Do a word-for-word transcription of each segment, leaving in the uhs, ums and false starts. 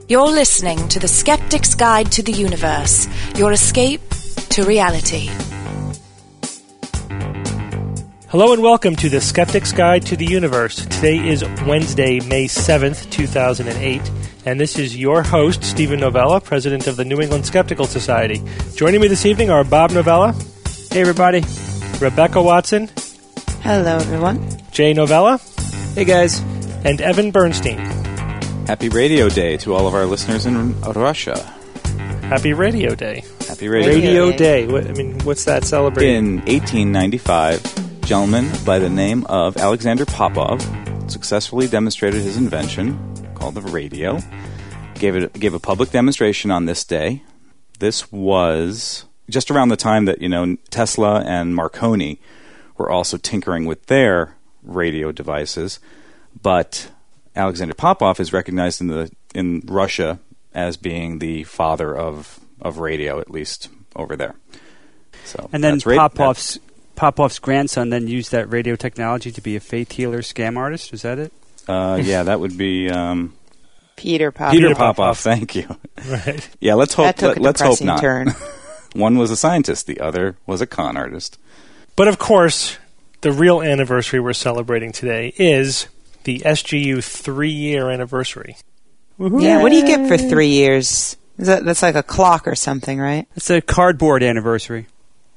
You're listening to The Skeptic's Guide to the Universe, your escape to reality. Hello and welcome to The Skeptic's Guide to the Universe. Today is Wednesday, May seventh, two thousand eight, and this is your host, Stephen Novella, president of the New England Skeptical Society. Joining me this evening are Bob Novella. Hey, everybody. Rebecca Watson. Hello, everyone. Jay Novella. Hey, guys. And Evan Bernstein. Happy Radio Day to all of our listeners in Russia. Happy Radio Day. Happy Radio, Radio Day. Day. What, I mean, what's that celebrating? In eighteen ninety-five, a gentleman by the name of Alexander Popov successfully demonstrated his invention called the radio. Gave it gave a public demonstration on this day. This was just around the time that, you know, Tesla and Marconi were also tinkering with their radio devices, but Alexander Popov is recognized in the in Russia as being the father of of radio, at least over there. So, and then that's ra- Popov's Popov's grandson then used that radio technology to be a faith healer scam artist. Is that it? Uh, yeah, that would be um, Peter Popov. Peter Popov. Thank you. Right. Yeah, let's hope. That took let, a let's hope depressing not. turn. One was a scientist, the other was a con artist. But of course, the real anniversary we're celebrating today is the S G U three-year anniversary. Woo-hoo. Yeah, what do you get for three years? Is that, that's like a clock or something, right? It's a cardboard anniversary.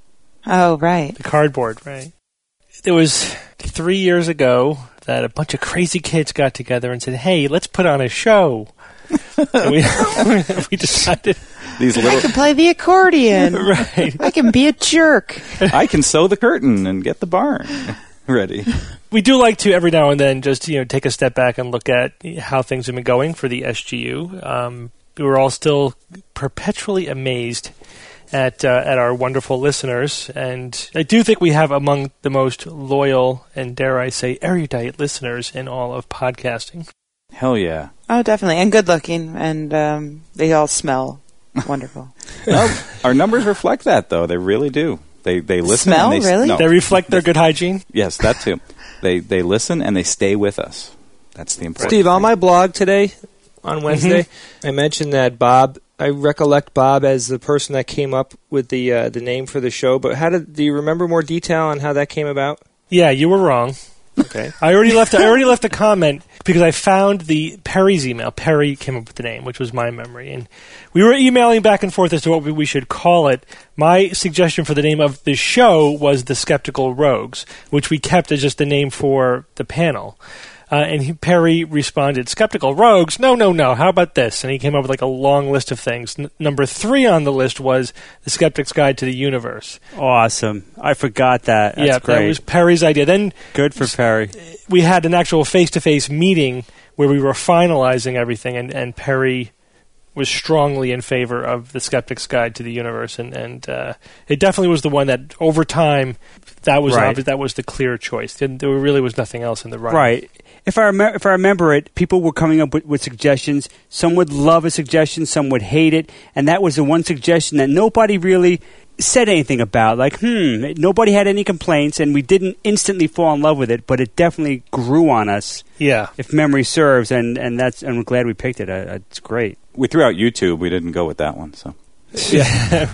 Oh, right. The cardboard, right. It was three years ago that a bunch of crazy kids got together and said, hey, let's put on a show. And we, we decided... These little... I can play the accordion. Right. I can be a jerk. I can sew the curtain and get the barn ready. We do like to every now and then just, you know, take a step back and look at how things have been going for the S G U. Um, we were all still perpetually amazed at uh, at our wonderful listeners, and I do think we have among the most loyal and, dare I say, erudite listeners in all of podcasting. Hell yeah. Oh, definitely. And good looking, and um, they all smell wonderful. No, our numbers reflect that, though. They really do. They they listen. Smell, and they, really? No. They reflect their good hygiene? Yes, that too. They they listen and they stay with us. That's the important Steve, thing. on my blog today, on Wednesday, mm-hmm. I mentioned that Bob, I recollect Bob as the person that came up with the uh, the name for the show, but how did do you remember more detail on how that came about? Yeah, you were wrong. Okay. I already left. I already left a comment because I found the Perry's email. Perry came up with the name, which was my memory, and we were emailing back and forth as to what we should call it. My suggestion for the name of the show was The Skeptical Rogues, which we kept as just the name for the panel. Uh, and he, Perry responded, Skeptical Rogues? No, no, no. How about this? And he came up with like a long list of things. N- number three on the list was The Skeptic's Guide to the Universe. Awesome. I forgot that. That's yeah, great. That was Perry's idea. Then good for Perry. We had an actual face-to-face meeting where we were finalizing everything, and, and Perry was strongly in favor of The Skeptic's Guide to the Universe, and, and uh, it definitely was the one that, over time, that was right. obvious, that was the clear choice. There really was nothing else in the running. Right. If I, rem- if I remember it, people were coming up with, with suggestions. Some would love a suggestion, some would hate it, and that was the one suggestion that nobody really said anything about. Like, hmm, nobody had any complaints, and we didn't instantly fall in love with it, but it definitely grew on us. Yeah. If memory serves, and, and that's and we're glad we picked it. Uh, it's great. We threw out YouTube. We didn't go with that one. So, yeah.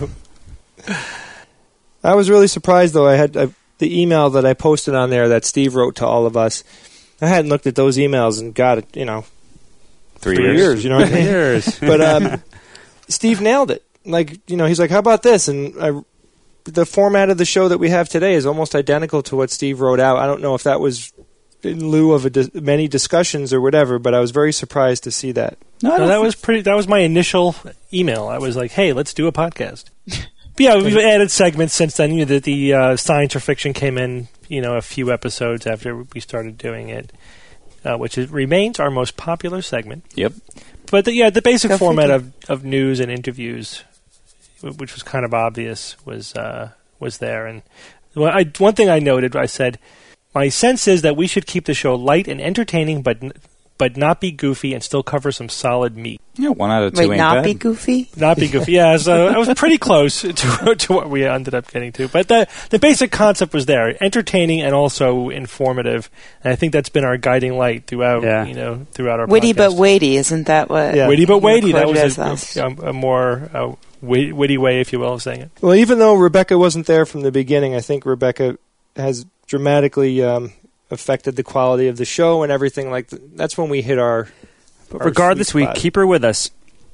I was really surprised, though. I had I, the email that I posted on there that Steve wrote to all of us. I hadn't looked at those emails and got it, you know, three, three years. years. You know what I mean? years. But um, Steve nailed it. Like, you know, he's like, how about this? And I, the format of the show that we have today is almost identical to what Steve wrote out. I don't know if that was in lieu of a di- many discussions or whatever, but I was very surprised to see that. No, no that was pretty. That was my initial email. I was like, "Hey, let's do a podcast." But yeah, we've added segments since then. You know, the, the uh, science or fiction came in, you know, a few episodes after we started doing it, uh, which is, remains our most popular segment. Yep. But the, yeah, the basic Go format figure. of, of news and interviews, which was kind of obvious, was uh, was there. And well, I, one thing I noted, I said, my sense is that we should keep the show light and entertaining, but but not be goofy and still cover some solid meat. Yeah, one out of two Wait, ain't not bad. be goofy? Not be goofy. Yeah, so I was pretty close to, to what we ended up getting to. But the the basic concept was there, entertaining and also informative. And I think that's been our guiding light throughout, Yeah. you know, throughout our Witty podcast. but weighty, isn't that what? Yeah. Witty but you weighty. That quoted was us a, last? a, a more uh, wit- witty way, if you will, of saying it. Well, even though Rebecca wasn't there from the beginning, I think Rebecca has dramatically um, affected the quality of the show and everything. Like th- that's when we hit our. But our regardless, sweet we spot. keep her with us.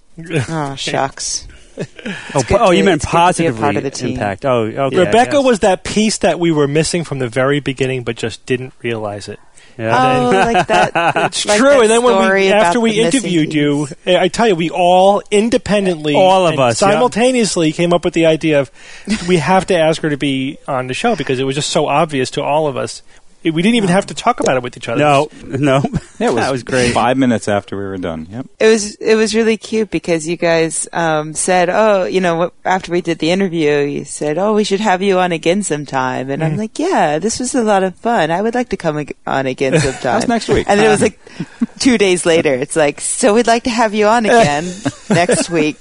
Oh, shucks. Oh, good oh to- you meant it's good to be a positively part of the team. impact. Oh, okay. Rebecca yes. was that piece that we were missing from the very beginning, but just didn't realize it. Yeah. Oh, like that. It's like true. that And then when story we, about after we the missing interviewed you, piece. I tell you, we all independently, All of and us, yeah. simultaneously came up with the idea of we have to ask her to be on the show because it was just so obvious to all of us. It- We didn't even have to talk about it with each other. No, no. Yeah, it was, that was great. Five minutes after we were done. Yep. It was it was really cute because you guys um, said, "Oh, you know, what- after we did the interview, you said, oh, we should have you on again sometime." And I'm like, "Yeah, this was a lot of fun. I would like to come ag- on again sometime." That's next week. And then it was like two days later. It's like, "So we'd like to have you on again next week,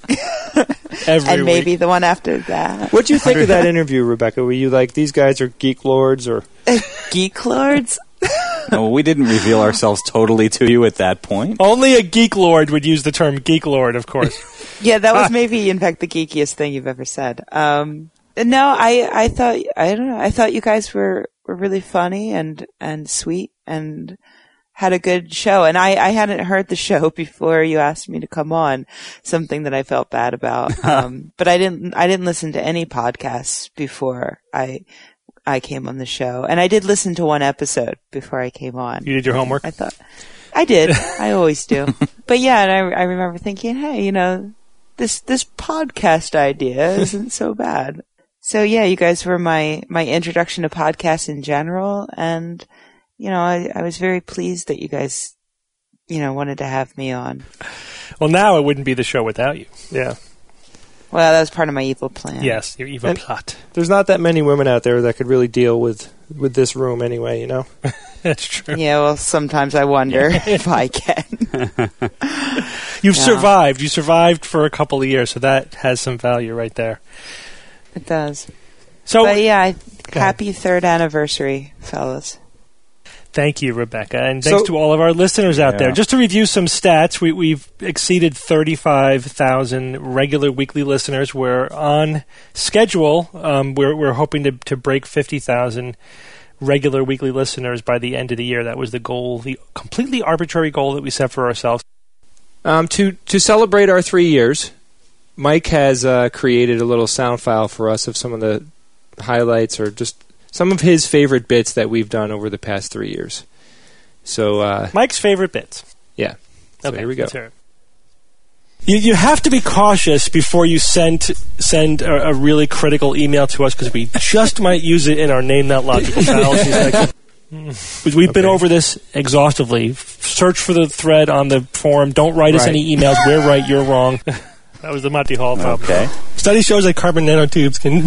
Every and maybe week. the one after that." What'd you think of that interview, Rebecca? Were you like, these guys are geek lords, or Geek lords. No, we didn't reveal ourselves totally to you at that point. Only a geek lord would use the term geek lord, of course. Yeah, that was maybe, in fact, the geekiest thing you've ever said. Um, no, I, I thought, I don't know, I thought you guys were, were really funny and, and sweet and had a good show. And I, I hadn't heard the show before you asked me to come on, something that I felt bad about. Um, but I didn't, I didn't listen to any podcasts before I, I came on the show. And I did listen to one episode before I came on. You did your homework? I thought I did. I always do. But yeah, and I, I remember thinking, hey, you know, this this podcast idea isn't so bad. So yeah, you guys were my my introduction to podcasts in general, and you know, I, I was very pleased that you guys, you know, wanted to have me on. Well, now it wouldn't be the show without you. yeah? Well, that was part of my evil plan. Yes, your evil And- plot. There's not that many women out there that could really deal with with this room anyway. You know. That's true. Yeah, well, sometimes I wonder if I can. You've Yeah. survived. You survived for a couple of years, so that has some value right there. It does. So, But yeah, I- Go happy third anniversary, fellas. thank you, Rebecca, and thanks So- to all of our listeners out Yeah. there. Just to review some stats, we, we've exceeded thirty-five thousand regular weekly listeners. We're on schedule. Um, we're we're hoping to to break fifty thousand regular weekly listeners by the end of the year. That was the goal, the completely arbitrary goal that we set for ourselves. Um, to to celebrate our three years, Mike has uh, created a little sound file for us of some of the highlights or just some of his favorite bits that we've done over the past three years. So uh, Mike's favorite bits. yeah, so Okay, here we go. let's hear it. You, you have to be cautious before you send send a, a really critical email to us because we just might use it in our Name That Logical Fallacy section. We've been Okay. over this exhaustively. Search for the thread on the forum. Don't write us Right. any emails. We're right, you're wrong. That was the Monty Hall problem. Okay. Study shows that carbon nanotubes can...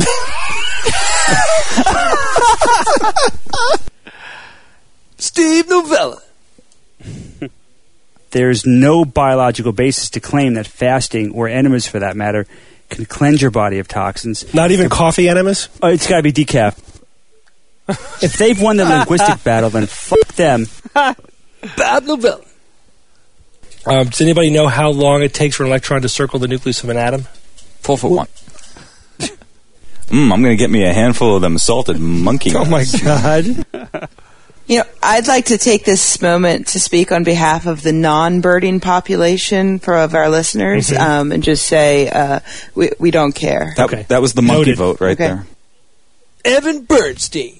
Steve Novella. There's no biological basis to claim that fasting, or enemas for that matter, can cleanse your body of toxins. Not even coffee enemas? Oh, it's got to be decaf. If they've won the linguistic battle, then fuck them. Bad Novella. Um, does anybody know how long it takes for an electron to circle the nucleus of an atom? Four foot one. Mm, I'm going to get me a handful of them salted monkey Oh my nuts. God. You know, I'd like to take this moment to speak on behalf of the non-birding population for of our listeners, Mm-hmm. um, and just say uh, we we don't care. That, Okay. that was the monkey Noted. vote right Okay. there. Evan Bernstein.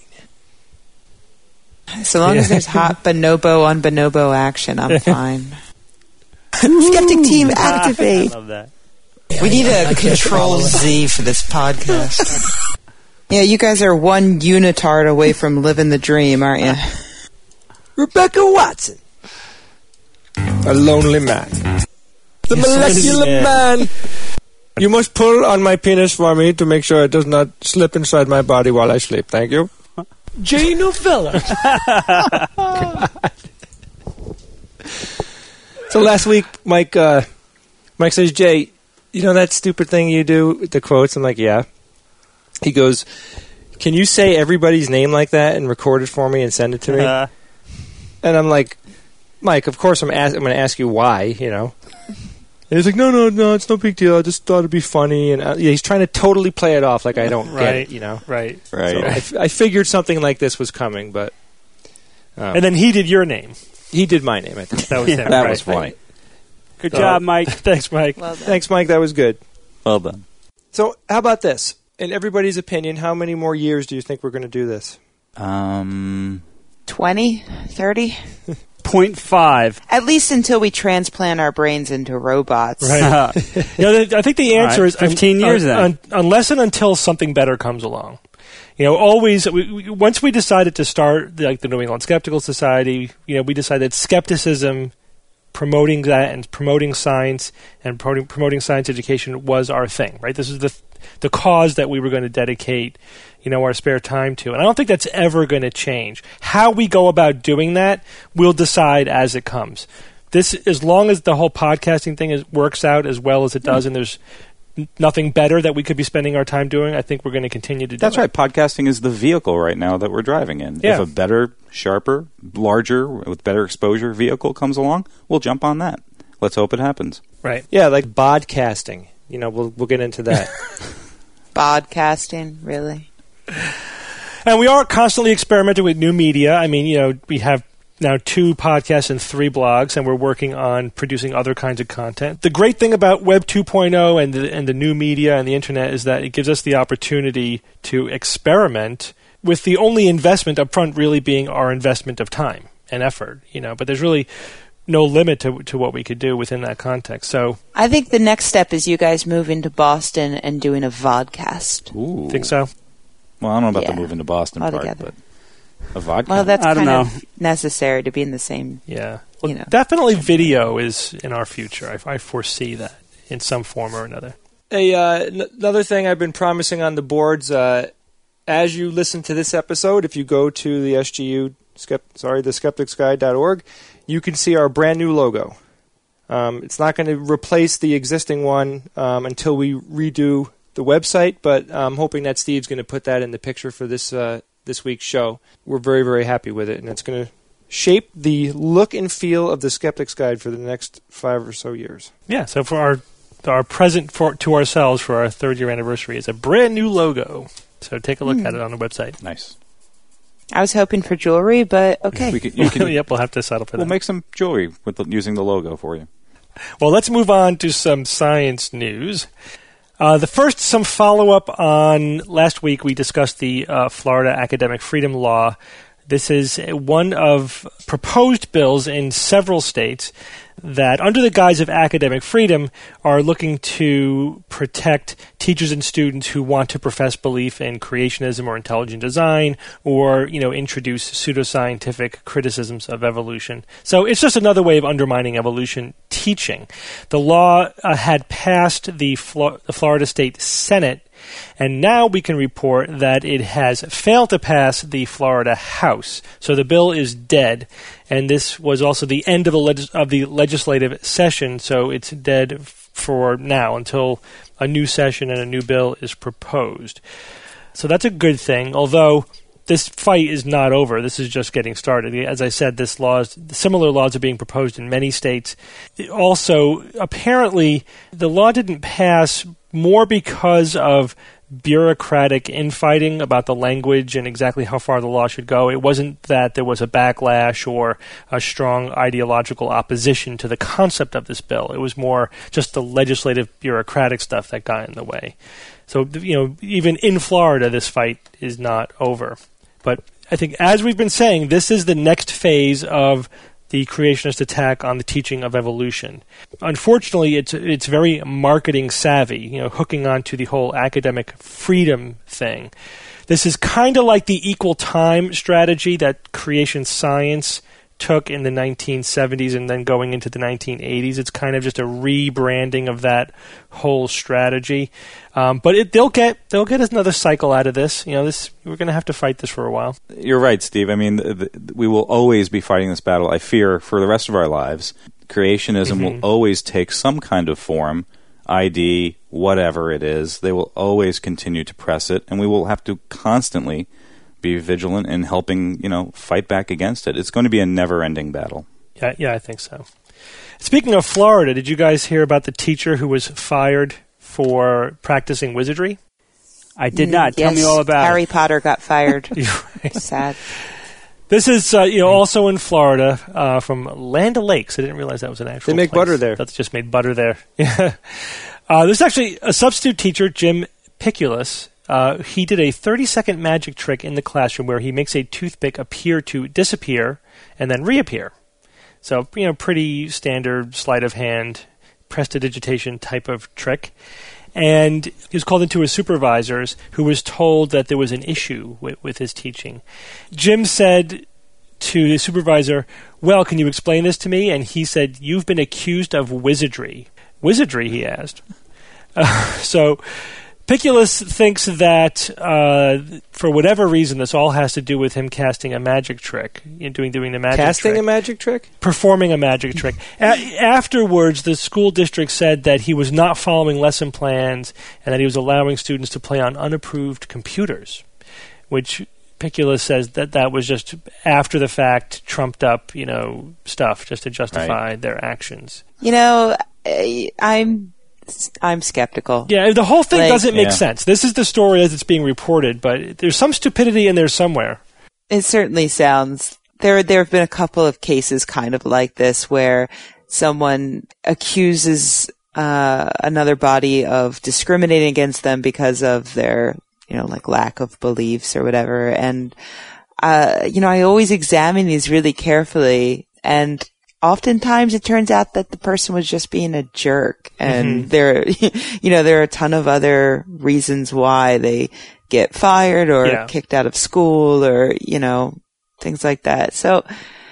So long as there's hot bonobo on bonobo action, I'm fine. Skeptic team, activate. I love that. We need a Control Z for this podcast. Yeah, you guys are one unitard away from living the dream, aren't you? Rebecca Watson. A lonely man. The molecular man. You must pull on my penis for me to make sure it does not slip inside my body while I sleep. Thank you. J. Novella. So last week, Mike, uh, Mike says, Jay, you know that stupid thing you do with the quotes? I'm like, yeah. He goes, can you say everybody's name like that and record it for me and send it to me? Uh, And I'm like, Mike, of course I'm, ask- I'm going to ask you why, you know. And he's like, no, no, no, it's no big deal. I just thought it'd be funny. And uh, yeah, he's trying to totally play it off like I don't get Right. it, you know. Right. Right. So I, f- I figured something like this was coming, but um, And then he did your name. he did my name, I think. That was him. That right. was funny. good Oh. job, Mike. Thanks, Mike. Well done. Thanks, Mike. That was good. Well done. So how about this? In everybody's opinion, how many more years do you think we're going to do this? Um, twenty, thirty? Point five. At least until we transplant our brains into robots. Right. You know, the- I think the answer All right, is fifteen un- years un- then. un- unless and until something better comes along. You know, always we, we, once we decided to start the, like the New England Skeptical Society, you know, we decided skepticism, promoting that and promoting science and promoting, promoting science education was our thing. Right. This is the the cause that we were going to dedicate, you know, our spare time to. And I don't think that's ever going to change. How we go about doing that, we'll decide as it comes. This, as long as the whole podcasting thing is, works out as well as it does, and there's n- nothing better that we could be spending our time doing, I think we're going to continue to do that's it. right. Podcasting is the vehicle right now that we're driving in. Yeah. If a better, sharper, larger, with better exposure vehicle comes along, we'll jump on that. Let's hope it happens. Right. Yeah, like bodcasting. You know, we'll we'll get into that. Podcasting, really? And we are constantly experimenting with new media. I mean, you know, we have now two podcasts and three blogs, and we're working on producing other kinds of content. The great thing about Web two point oh and the, and the new media and the internet is that it gives us the opportunity to experiment with the only investment up front really being our investment of time and effort, you know, but there's really no limit to to what we could do within that context. So, I think the next step is you guys moving to Boston and doing a vodcast. Ooh. think so? Well, I don't know about Yeah. the move into Boston part, Altogether. but a vodka. Well, that's I don't kind know. of necessary to be in the same. Yeah. Well, You know. definitely video is in our future. I, I foresee that in some form or another. A uh, n- another thing I've been promising on the boards. Uh, as you listen to this episode, if you go to the S G U, skept- sorry, the skeptics guide dot org, you can see our brand new logo. Um, it's not going to replace the existing one um, until we redo the website, but I'm hoping that Steve's going to put that in the picture for this uh, this week's show. We're very, very happy with it, and it's going to shape the look and feel of the Skeptics Guide for the next five or so years. Yeah, so for our our present for to ourselves for our third year anniversary is a brand new logo. So take a look Mm. at it on the website. Nice. I was hoping for jewelry, but okay. We can, you can, Yep, we'll have to settle for we'll that. make some jewelry with the, using the logo for you. Well, let's move on to some science news. Uh, the first, some follow-up on last week. We discussed the uh, Florida Academic Freedom Law. This is one of proposed bills in several states that, under the guise of academic freedom, are looking to protect teachers and students who want to profess belief in creationism or intelligent design, or, you know, introduce pseudoscientific criticisms of evolution. So it's just another way of undermining evolution teaching. The law uh, had passed the, Flo- the Florida State Senate, and now we can report that it has failed to pass the Florida House. So the bill is dead, and this was also the end of the, legis- of the legislative session, so it's dead f- for now until a new session and a new bill is proposed. So that's a good thing, although this fight is not over. This is just getting started. As I said, this laws, similar laws are being proposed in many states. Also, apparently, the law didn't pass more because of bureaucratic infighting about the language and exactly how far the law should go. It wasn't that there was a backlash or a strong ideological opposition to the concept of this bill. It was more just the legislative bureaucratic stuff that got in the way. So, you know, even in Florida, this fight is not over. But I think, as we've been saying, this is the next phase of the creationist attack on the teaching of evolution. Unfortunately, it's it's very marketing savvy, you know, hooking on to the whole academic freedom thing. This is kind of like the equal time strategy that creation science took in the nineteen seventies and then going into the nineteen eighties. It's kind of just a rebranding of that whole strategy. Um, but it, they'll get they'll get another cycle out of this. You know, this we're going to have to fight this for a while. You're right, Steve. I mean, th- th- we will always be fighting this battle, I fear, for the rest of our lives. Creationism Mhm. will always take some kind of form, I D, whatever it is. They will always continue to press it, and we will have to constantly be vigilant in helping, you know, fight back against it. It's going to be a never-ending battle. Yeah, yeah, I think so. Speaking of Florida, did you guys hear about the teacher who was fired for practicing wizardry? I did not. Tell Yes, me all about Harry it. Potter got fired. Right. Sad. This is uh, you know also in Florida uh, from Land O'Lakes. I didn't realize that was an actual They make place. butter there. That's just made butter there. Yeah. uh, there's actually a substitute teacher, Jim Piculus. Uh, he did a thirty-second magic trick in the classroom where he makes a toothpick appear to disappear and then reappear. So, you know, pretty standard sleight of hand, prestidigitation type of trick. And he was called into his supervisors, who was told that there was an issue with, with his teaching. Jim said to his supervisor, well, can you explain this to me? And he said, you've been accused of wizardry. Wizardry, he asked. Uh, so Piculus thinks that uh, for whatever reason, this all has to do with him casting a magic trick, you know, doing doing the magic Casting trick. a magic trick? Performing a magic trick. A- afterwards, the school district said that he was not following lesson plans and that he was allowing students to play on unapproved computers, which Piculus says that that was just after the fact, trumped up, you know, stuff just to justify Right. their actions. You know, I- I'm I'm skeptical. Yeah, the whole thing Like- doesn't make Yeah. sense. This is the story as it's being reported, but there's some stupidity in there somewhere. It certainly sounds there. There have been a couple of cases kind of like this where someone accuses uh, another body of discriminating against them because of their, you know, like lack of beliefs or whatever. And uh, you know, I always examine these really carefully, and oftentimes it turns out that the person was just being a jerk, and Mhm. there, you know, there are a ton of other reasons why they get fired or Yeah. kicked out of school or, you know, things like that. So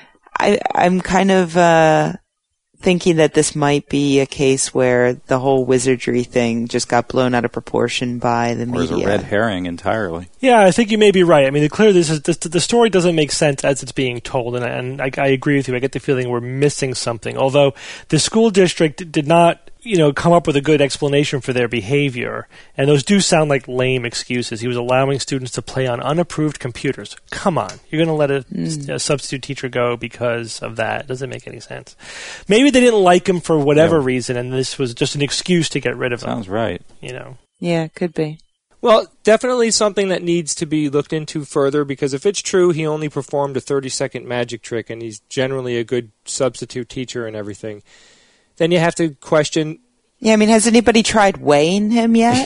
I, I'm kind of, uh, thinking that this might be a case where the whole wizardry thing just got blown out of proportion by the Or is media. a red herring entirely. Yeah, I think you may be right. I mean, clearly this is this, the story doesn't make sense as it's being told, and, I- and I, I agree with you. I get the feeling we're missing something. Although the school district did not, you know, come up with a good explanation for their behavior, and those do sound like lame excuses. He was allowing students to play on unapproved computers. Come on, you're going to let a, Mm. a substitute teacher go because of that? It doesn't make any sense. Maybe they didn't like him for whatever Yeah. reason, and this was just an excuse to get rid of him. Sounds right. You know. Yeah, could be. Well, definitely something that needs to be looked into further, because if it's true he only performed a thirty-second magic trick and he's generally a good substitute teacher and everything, then you have to question. Yeah, I mean, has anybody tried weighing him yet?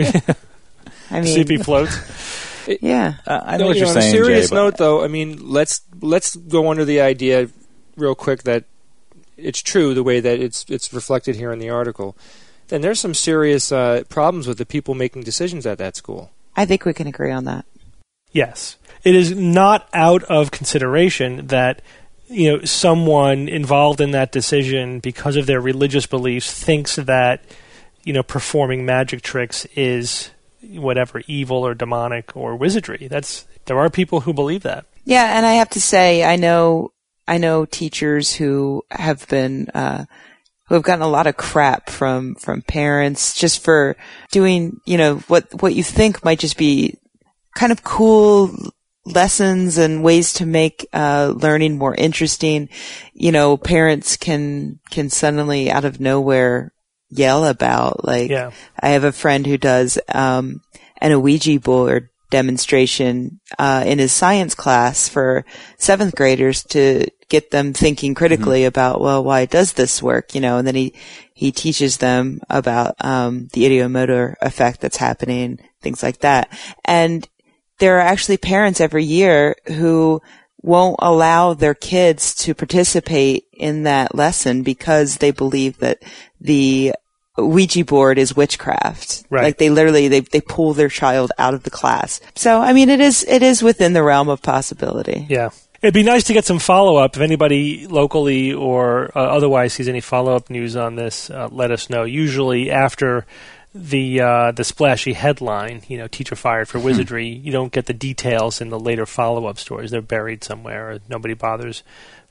I See if he mean, floats. yeah. Uh, I know No, what you you're know, on saying, a serious Jay, but- note, though, I mean, let's let's go under the idea real quick that it's true the way that it's it's reflected here in the article. Then there's some serious uh, problems with the people making decisions at that school. I think we can agree on that. Yes. It is not out of consideration that, you know, someone involved in that decision because of their religious beliefs thinks that, you know, performing magic tricks is whatever, evil or demonic or wizardry. That's there are people who believe that. Yeah, and I have to say, I know, I know teachers who have been, uh, who have gotten a lot of crap from, from parents just for doing, you know, what, what you think might just be kind of cool lessons and ways to make, uh, learning more interesting. You know, parents can, can suddenly out of nowhere yell about, like, Yeah. I have a friend who does, um, an Ouija board demonstration, uh, in his science class for seventh graders to get them thinking critically mm-hmm. about, well, why does this work? You know, and then he, he teaches them about, um, the ideomotor effect that's happening, things like that. And there are actually parents every year who won't allow their kids to participate in that lesson because they believe that the Ouija board is witchcraft. Right. Like they literally, they, they pull their child out of the class. So, I mean, it is, it is within the realm of possibility. Yeah. It'd be nice to get some follow-up. If anybody locally or uh, otherwise sees any follow-up news on this, uh, let us know. Usually after the uh, the splashy headline, you know, teacher fired for wizardry, you don't get the details in the later follow-up stories. They're buried somewhere, or nobody bothers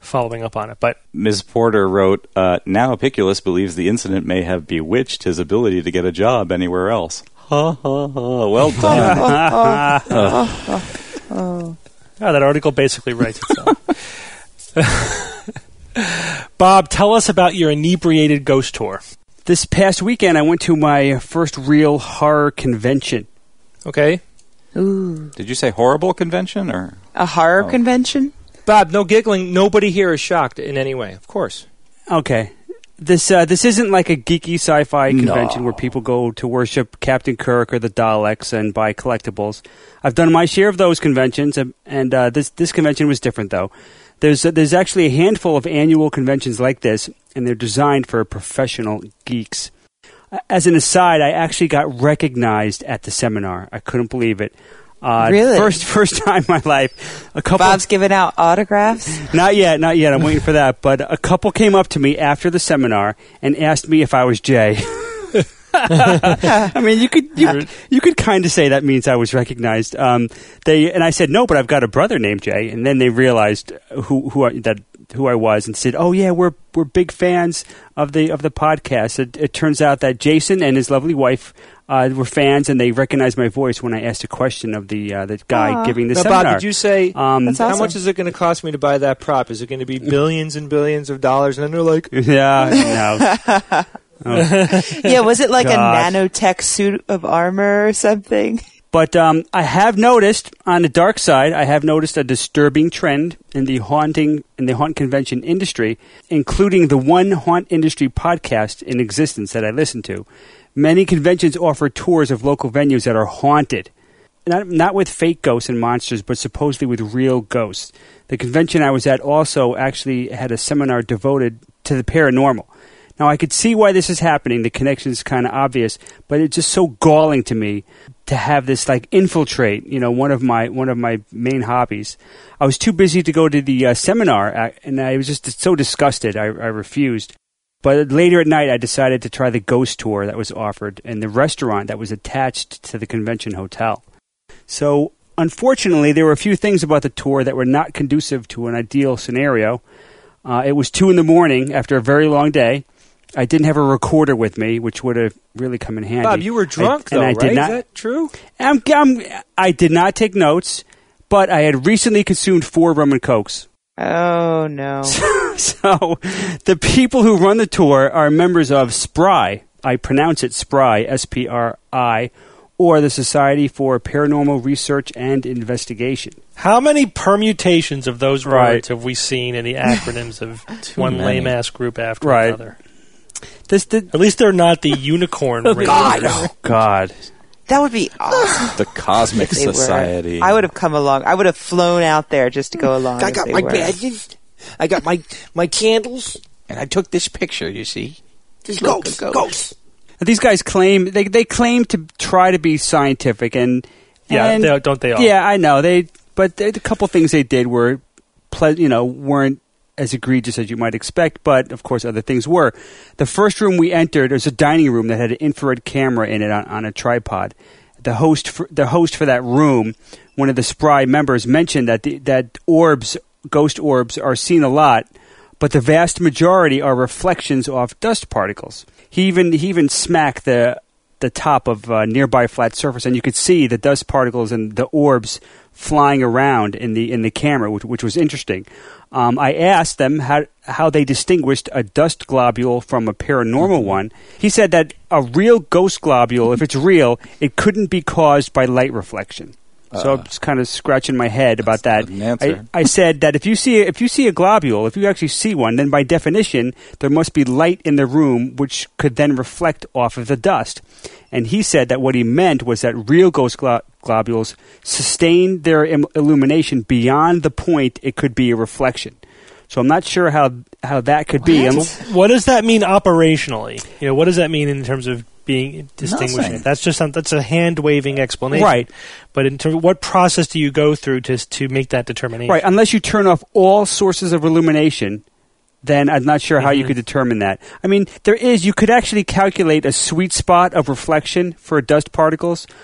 following up on it. But Miz Porter wrote, uh, now Apiculus believes the incident may have bewitched his ability to get a job anywhere else. Ha, ha, ha. Well done. oh, that article basically writes itself. Bob, tell us about your inebriated ghost tour. This past weekend, I went to my first real horror convention. Okay. Ooh. Did you say horrible convention or A horror Oh. convention? Bob, no giggling. Nobody here is shocked in any way. Of course. Okay. This uh, this isn't like a geeky sci-fi No. convention where people go to worship Captain Kirk or the Daleks and buy collectibles. I've done my share of those conventions, and, and uh, this this convention was different, though. There's uh, there's actually a handful of annual conventions like this, and they're designed for professional geeks. As an aside, I actually got recognized at the seminar. I couldn't believe it. Uh, Really? First first time in my life. A couple. Bob's giving out autographs? Not yet, not yet. I'm waiting for that. But a couple came up to me after the seminar and asked me if I was Jay. I mean, you could you, you could kind of say that means I was recognized. Um, they and I said no, but I've got a brother named Jay. And then they realized who who I, that who I was and said, "Oh yeah, we're we're big fans of the of the podcast." It, it turns out that Jason and his lovely wife uh, were fans, and they recognized my voice when I asked a question of the uh, the guy Aw. giving the Now, seminar. Bob, did you say Um, That's how awesome. much is it going to cost me to buy that prop? Is it going to be billions and billions of dollars? And then they're like, Yeah, no. Yeah, was it like Gosh. a nanotech suit of armor or something? But um, I have noticed, on the dark side, I have noticed a disturbing trend in the haunting in the haunt convention industry, including the one haunt industry podcast in existence that I listen to. Many conventions offer tours of local venues that are haunted, not, not with fake ghosts and monsters, but supposedly with real ghosts. The convention I was at also actually had a seminar devoted to the paranormal. Now, I could see why this is happening. The connection is kind of obvious, but it's just so galling to me to have this like infiltrate, you know, one of my one of my main hobbies. I was too busy to go to the uh, seminar, uh, and I was just so disgusted. I, I refused. But later at night, I decided to try the ghost tour that was offered in the restaurant that was attached to the convention hotel. So, unfortunately, there were a few things about the tour that were not conducive to an ideal scenario. Uh, it was two in the morning after a very long day. I didn't have a recorder with me, which would have really come in handy. Bob, you were drunk, I, and though, I right? Did not, Is that true? I'm, I'm, I did not take notes, but I had recently consumed four rum and cokes. Oh, no. So the people who run the tour are members of SPRI. I pronounce it SPRI, S P R I, or the Society for Paranormal Research and Investigation. How many permutations of those Right. words have we seen in the acronyms of one many. lame-ass group after Right. another? This, the, At least they're not the unicorn raiders. oh, God. That would be awesome. the Cosmic if they were. Society? I would have come along. I would have flown out there just to go along. I if got they my were. badges. I got my my candles, and I took this picture. You see, Just Look, ghosts, a ghost. ghosts. These guys claim they they claim to try to be scientific and Yeah, and- they, don't they all? Yeah, I know they, but there- a couple things they did were, ple- you know, weren't as egregious as you might expect. But of course, other things were. The first room we entered was a dining room that had an infrared camera in it on, on a tripod. The host, for, the host for that room, one of the SPRI members mentioned that the, that orbs, ghost orbs, are seen a lot, but the vast majority are reflections of dust particles. He even he even smacked the the top of a nearby flat surface, and you could see the dust particles and the orbs flying around in the in the camera, which, which was interesting. Um, I asked them how how they distinguished a dust globule from a paranormal one. He said that a real ghost globule, if it's real, it couldn't be caused by light reflection. So I'm just kind of scratching my head about that. an answer. I, I said that if you see if you see a globule, if you actually see one, then by definition there must be light in the room, which could then reflect off of the dust. And he said that what he meant was that real ghost glo- globules sustain their Im- illumination beyond the point it could be a reflection. So I'm not sure how how that could be. What? I'm- What does that mean operationally? You know, what does that mean in terms of being distinguishing? Nothing. That's just some, that's a hand waving explanation, Right. But in terms of what process do you go through to to make that determination? Right, unless you turn off all sources of illumination, then I'm not sure how you Mhm. could determine that. I mean, there is, you could actually calculate a sweet spot of reflection for dust particles, but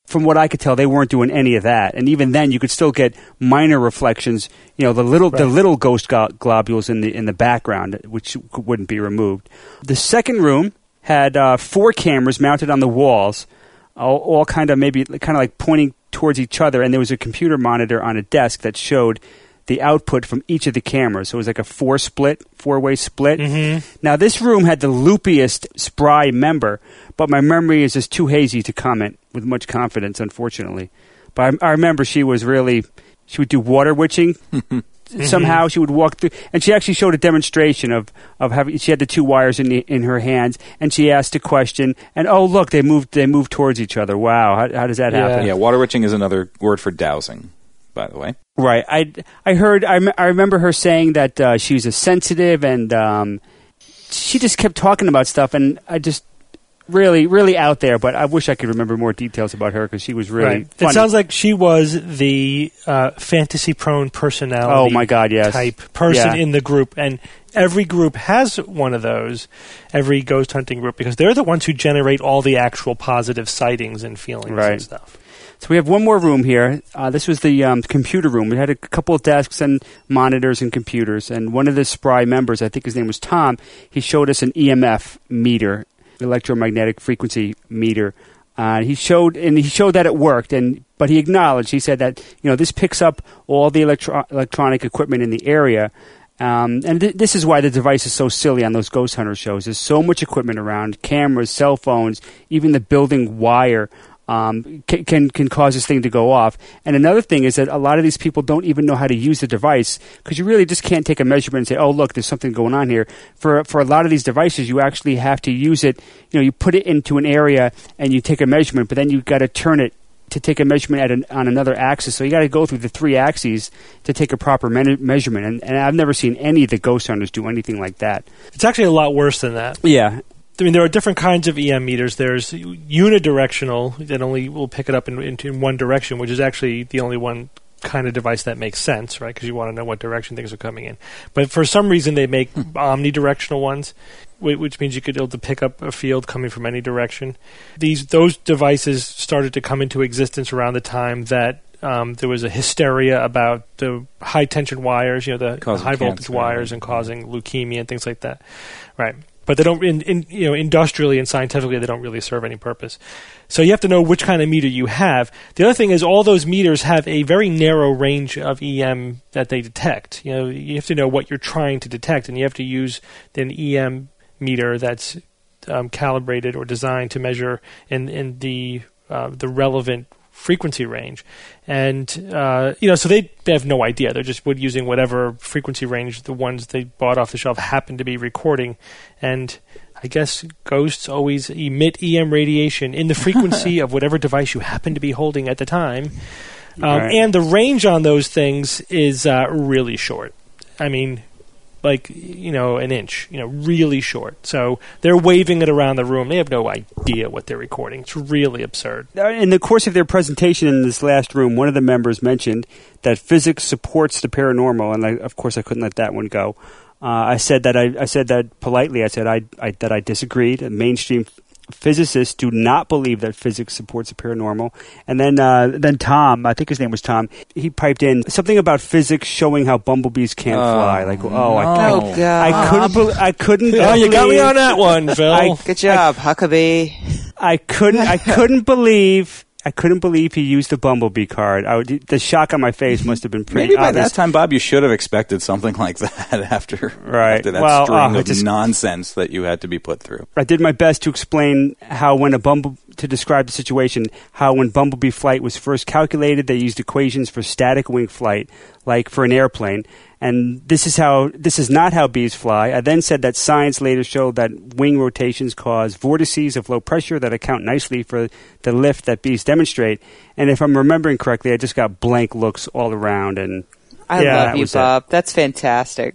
from what I could tell, they weren't doing any of that. And even then, you could still get minor reflections. You know, the little right. the little ghost go- globules in the in the background, which wouldn't be removed. The second room had uh, four cameras mounted on the walls, all, all kind of maybe kind of like pointing towards each other. And there was a computer monitor on a desk that showed the output from each of the cameras. So it was like a four split, four way split. Mm-hmm. Now this room had the loopiest spry member, but my memory is just too hazy to comment with much confidence, unfortunately. But I, I remember she was really, she would do water witching. Mm-hmm. Somehow she would walk through, and she actually showed a demonstration of, of having, she had the two wires in the, in her hands, and she asked a question, and oh look, they moved, they moved towards each other. Wow, how, how does that yeah. happen? Yeah, water witching is another word for dowsing, by the way. Right. I, I heard, I, I remember her saying that uh, she was a sensitive, and um, she just kept talking about stuff, and I just, really, really out there, but I wish I could remember more details about her because she was really right. funny. It sounds like she was the uh, fantasy-prone personality oh my God, yes. type person yeah. in the group, and every group has one of those, every ghost hunting group, because they're the ones who generate all the actual positive sightings and feelings right. and stuff. So we have one more room here. Uh, this was the um, computer room. We had a couple of desks and monitors and computers. And one of the Spry members, I think his name was Tom, he showed us an E M F meter, electromagnetic frequency meter. Uh, he showed and he showed that it worked. And but he acknowledged, he said that you know this picks up all the electro- electronic equipment in the area. Um, and th- this is why the device is so silly on those ghost hunter shows. There's so much equipment around, cameras, cell phones, even the building wire. Um, can, can can cause this thing to go off. And another thing is that a lot of these people don't even know how to use the device because you really just can't take a measurement and say, oh, look, there's something going on here. For for a lot of these devices, you actually have to use it. You know, you put it into an area and you take a measurement, but then you've got to turn it to take a measurement at an, on another axis. So you got to go through the three axes to take a proper me- measurement. And, and I've never seen any of the ghost hunters do anything like that. It's actually a lot worse than that. Yeah. I mean, there are different kinds of E M meters. There's unidirectional that only will pick it up in, in, in one direction, which is actually the only one kind of device that makes sense, right? Because you want to know what direction things are coming in. But for some reason, they make hmm. omnidirectional ones, which means you could be able to pick up a field coming from any direction. These those devices started to come into existence around the time that um, there was a hysteria about the high tension wires, you know, the, the high voltage cancer, wires, right. and causing leukemia and things like that, right? But they don't, in, in, you know, industrially and scientifically, they don't really serve any purpose. So you have to know which kind of meter you have. The other thing is all those meters have a very narrow range of E M that they detect. You know, you have to know what you're trying to detect, and you have to use an E M meter that's um, calibrated or designed to measure in in the uh, the relevant frequency range. And, uh, you know, so they, they have no idea. They're just using whatever frequency range the ones they bought off the shelf happen to be recording. And I guess ghosts always emit E M radiation in the frequency of whatever device you happen to be holding at the time. Um, right. And the range on those things is uh, really short. I mean, like, you know, an inch, you know, really short. So they're waving it around the room. They have no idea what they're recording. It's really absurd. In the course of their presentation in this last room, one of the members mentioned that physics supports the paranormal, and I, of course I couldn't let that one go. Uh, I said that I, I said that politely. I said I, I that I disagreed. Mainstream physicists do not believe that physics supports the paranormal. And then uh, then Tom, I think his name was Tom, he piped in something about physics showing how bumblebees can't oh, fly. Like, oh, no. I, oh, God. I couldn't, be- I couldn't. Oh, you got me on that one, Phil. I, Good job, I, Huckabee. I couldn't, I couldn't believe. I couldn't believe he used the Bumblebee card. I would, the shock on my face must have been pretty Maybe by obvious. that time, Bob, you should have expected something like that after, right. after that well, string uh, of just, nonsense that you had to be put through. I did my best to explain how when a bumble to describe the situation, how when Bumblebee flight was first calculated, they used equations for static wing flight, like for an airplane. And this is how this is not how bees fly. I then said that science later showed that wing rotations cause vortices of low pressure that account nicely for the lift that bees demonstrate. And if I'm remembering correctly, I just got blank looks all around. And I yeah, love you, Bob. It. That's fantastic.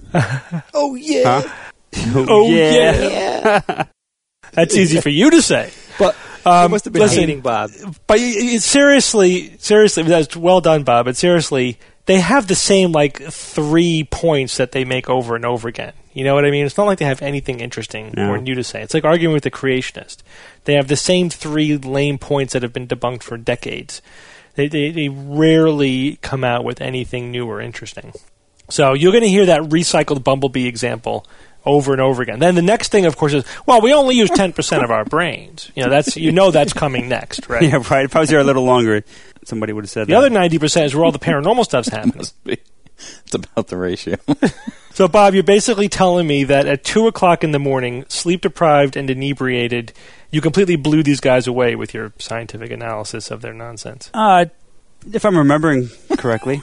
Oh yeah. Huh? Oh, oh yeah. yeah. That's easy for you to say. But um, you must have been listen, hating Bob. But seriously, seriously, that's well done, Bob. But seriously, they have the same like three points that they make over and over again. You know what I mean? It's not like they have anything interesting No. or new to say. It's like arguing with the creationist. They have the same three lame points that have been debunked for decades. They, they, they rarely come out with anything new or interesting. So you're going to hear that recycled Bumblebee example over and over again. Then the next thing, of course, is, well, we only use ten percent of our brains. You know, that's you know that's coming next, right? Yeah, right. If I was there a little longer, somebody would have said The that. other ninety percent is where all the paranormal stuff's happening. Must be. It's about the ratio. So, Bob, you're basically telling me that at two o'clock in the morning, sleep-deprived and inebriated, you completely blew these guys away with your scientific analysis of their nonsense. Uh, if I'm remembering correctly.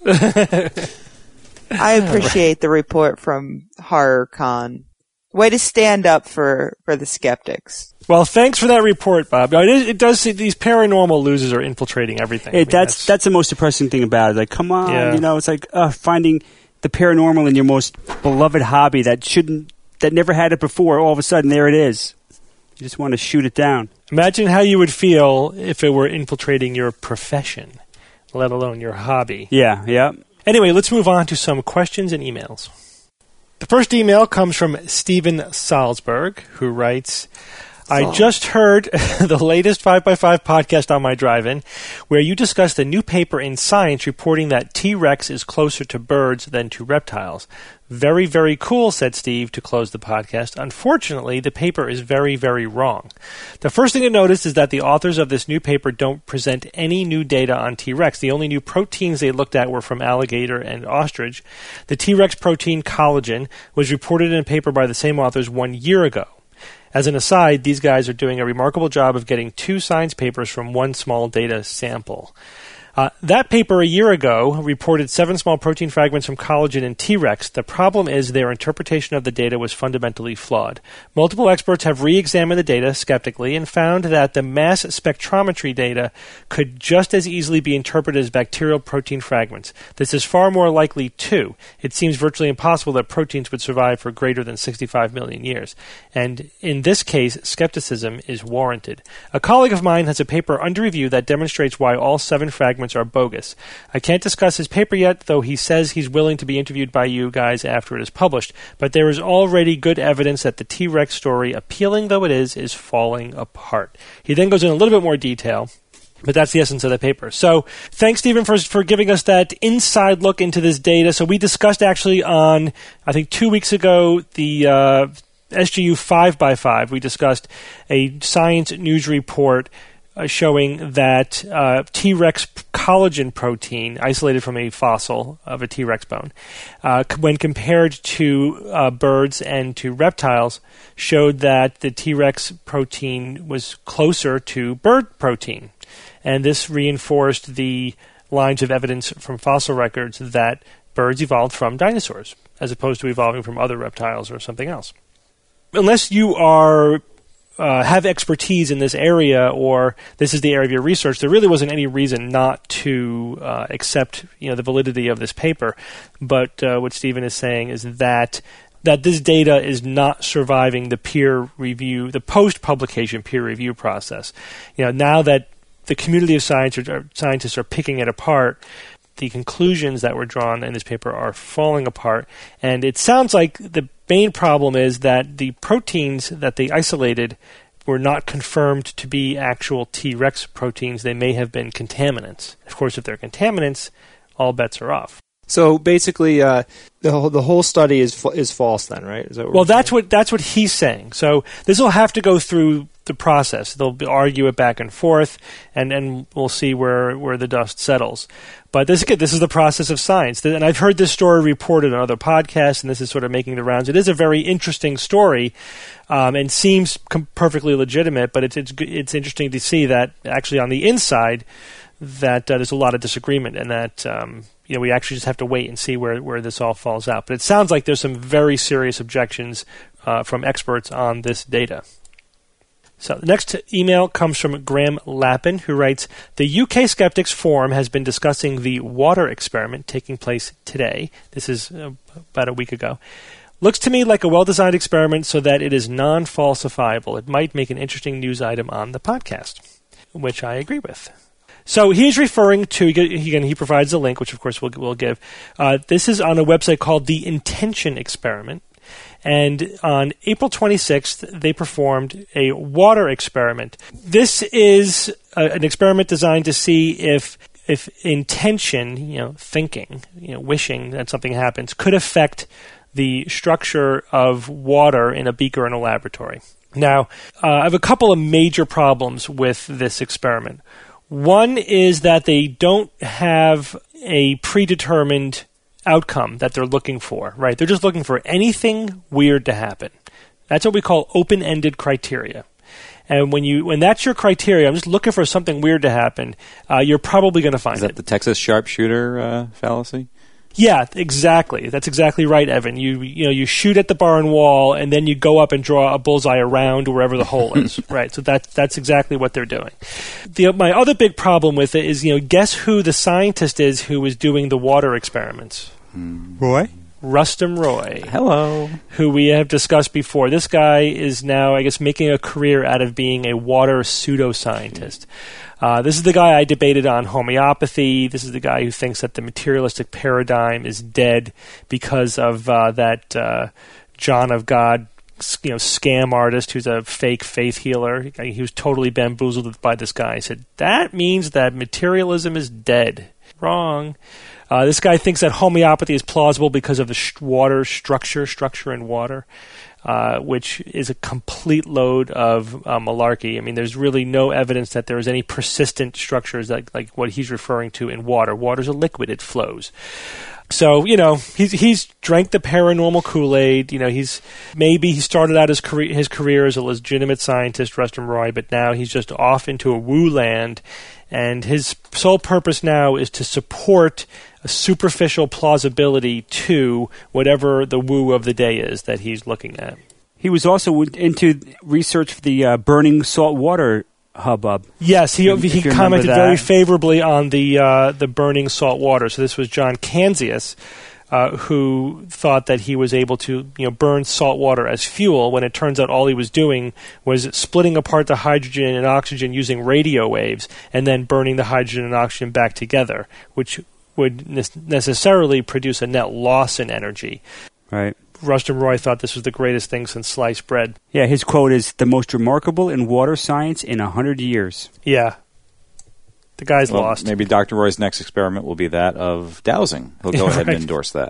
I appreciate the report from HorrorCon. Way to stand up for, for the skeptics. Well, thanks for that report, Bob. It, is, it does say these paranormal losers are infiltrating everything. It, I mean, that's that's the most depressing thing about it. Like, come on, Yeah. you know, it's like uh, finding the paranormal in your most beloved hobby that shouldn't, that never had it before. All of a sudden, there it is. You just want to shoot it down. Imagine how you would feel if it were infiltrating your profession, let alone your hobby. Yeah, yeah. Anyway, let's move on to some questions and emails. The first email comes from Stephen Salzberg, who writes, I just heard the latest five by five podcast on my drive-in, where you discussed a new paper in Science reporting that T-Rex is closer to birds than to reptiles. Very, very cool, said Steve to close the podcast. Unfortunately, the paper is very, very wrong. The first thing to notice is that the authors of this new paper don't present any new data on T-Rex. The only new proteins they looked at were from alligator and ostrich. The T-Rex protein collagen was reported in a paper by the same authors one year ago. As an aside, these guys are doing a remarkable job of getting two science papers from one small data sample. Uh, that paper a year ago reported seven small protein fragments from collagen in T-Rex. The problem is their interpretation of the data was fundamentally flawed. Multiple experts have re-examined the data skeptically and found that the mass spectrometry data could just as easily be interpreted as bacterial protein fragments. This is far more likely, too. It seems virtually impossible that proteins would survive for greater than sixty-five million years. And in this case, skepticism is warranted. A colleague of mine has a paper under review that demonstrates why all seven fragments are bogus. I can't discuss his paper yet, though he says he's willing to be interviewed by you guys after it is published, but there is already good evidence that the T-Rex story, appealing though it is, is falling apart. He then goes in a little bit more detail, but that's the essence of the paper. So thanks, Stephen, for, for giving us that inside look into this data. So we discussed actually on, I think two weeks ago, the uh, S G U five by five. We discussed a Science news report Uh, showing that uh, T-Rex collagen protein, isolated from a fossil of a T-Rex bone, uh, c- when compared to uh, birds and to reptiles, showed that the T-Rex protein was closer to bird protein. And this reinforced the lines of evidence from fossil records that birds evolved from dinosaurs, as opposed to evolving from other reptiles or something else. Unless you are Uh, have expertise in this area, or this is the area of your research, there really wasn't any reason not to uh, accept, you know, the validity of this paper. But uh, what Stephen is saying is that that this data is not surviving the peer review, the post-publication peer review process. You know, now that the community of science or scientists are picking it apart, the conclusions that were drawn in this paper are falling apart, and it sounds like the main problem is that the proteins that they isolated were not confirmed to be actual T-Rex proteins. They may have been contaminants. Of course, if they're contaminants, all bets are off. So basically, uh, the whole, the whole study is fa- is false. Then, right? Is that what Well, we're that's saying? what that's what he's saying. So this will have to go through the process. They'll be- argue it back and forth, and, and we'll see where, where the dust settles. But this this is the process of science. And I've heard this story reported on other podcasts, and this is sort of making the rounds. It is a very interesting story, um, and seems com- perfectly legitimate. But it's it's it's interesting to see that actually on the inside, that uh, there's a lot of disagreement, and that um, you know we actually just have to wait and see where where this all falls out. But it sounds like there's some very serious objections uh, from experts on this data. So the next email comes from Graham Lappin, who writes, the U K Skeptics Forum has been discussing the water experiment taking place today. This is uh, about a week ago. Looks to me like a well-designed experiment so that it is non-falsifiable. It might make an interesting news item on the podcast, which I agree with. So he's referring to, again, he provides a link, which of course we'll, we'll give. Uh, this is on a website called The Intention Experiment. And on April twenty-sixth, they performed a water experiment. This is a, an experiment designed to see if if intention, you know, thinking, you know, wishing that something happens, could affect the structure of water in a beaker in a laboratory. Now, uh, I have a couple of major problems with this experiment. One is that they don't have a predetermined outcome that they're looking for, right? They're just looking for anything weird to happen. That's what we call open-ended criteria. And when you when that's your criteria, I'm just looking for something weird to happen, uh, you're probably going to find it. Is that it. the Texas sharpshooter uh, fallacy? Yeah, exactly. That's exactly right, Evan. You you know you shoot at the barn wall and then you go up and draw a bullseye around wherever the hole is. Right. So that that's exactly what they're doing. The my other big problem with it is, you know, guess who the scientist is who was doing the water experiments? Roy? Rustum Roy. Hello. Who we have discussed before. This guy is now, I guess, making a career out of being a water pseudoscientist. Uh, this is the guy I debated on homeopathy. This is the guy who thinks that the materialistic paradigm is dead because of uh, that uh, John of God, you know, scam artist who's a fake faith healer. He was totally bamboozled by this guy. He said, that means that materialism is dead. Wrong. Uh, this guy thinks that homeopathy is plausible because of the sh- water structure, structure in water, uh, which is a complete load of uh, malarkey. I mean, there's really no evidence that there is any persistent structures like, like what he's referring to in water. Water's a liquid. It flows. So, you know, he's he's drank the paranormal Kool-Aid. You know, he's maybe he started out his career, his career as a legitimate scientist, Rustum Roy, but now he's just off into a woo land. And his sole purpose now is to support a superficial plausibility to whatever the woo of the day is that he's looking at. He was also into research for the uh, burning salt water hubbub. Yes, he If he you commented remember very that. favorably on the uh, the burning salt water. So this was John Canzius, uh, who thought that he was able to, you know, burn salt water as fuel, when it turns out all he was doing was splitting apart the hydrogen and oxygen using radio waves and then burning the hydrogen and oxygen back together, which would ne- necessarily produce a net loss in energy. Right. Rustum Roy thought this was the greatest thing since sliced bread. Yeah, his quote is, the most remarkable in water science in a hundred years. Yeah. The guy's Well, lost. maybe Doctor Roy's next experiment will be that of dowsing. He'll go ahead Right. and endorse that.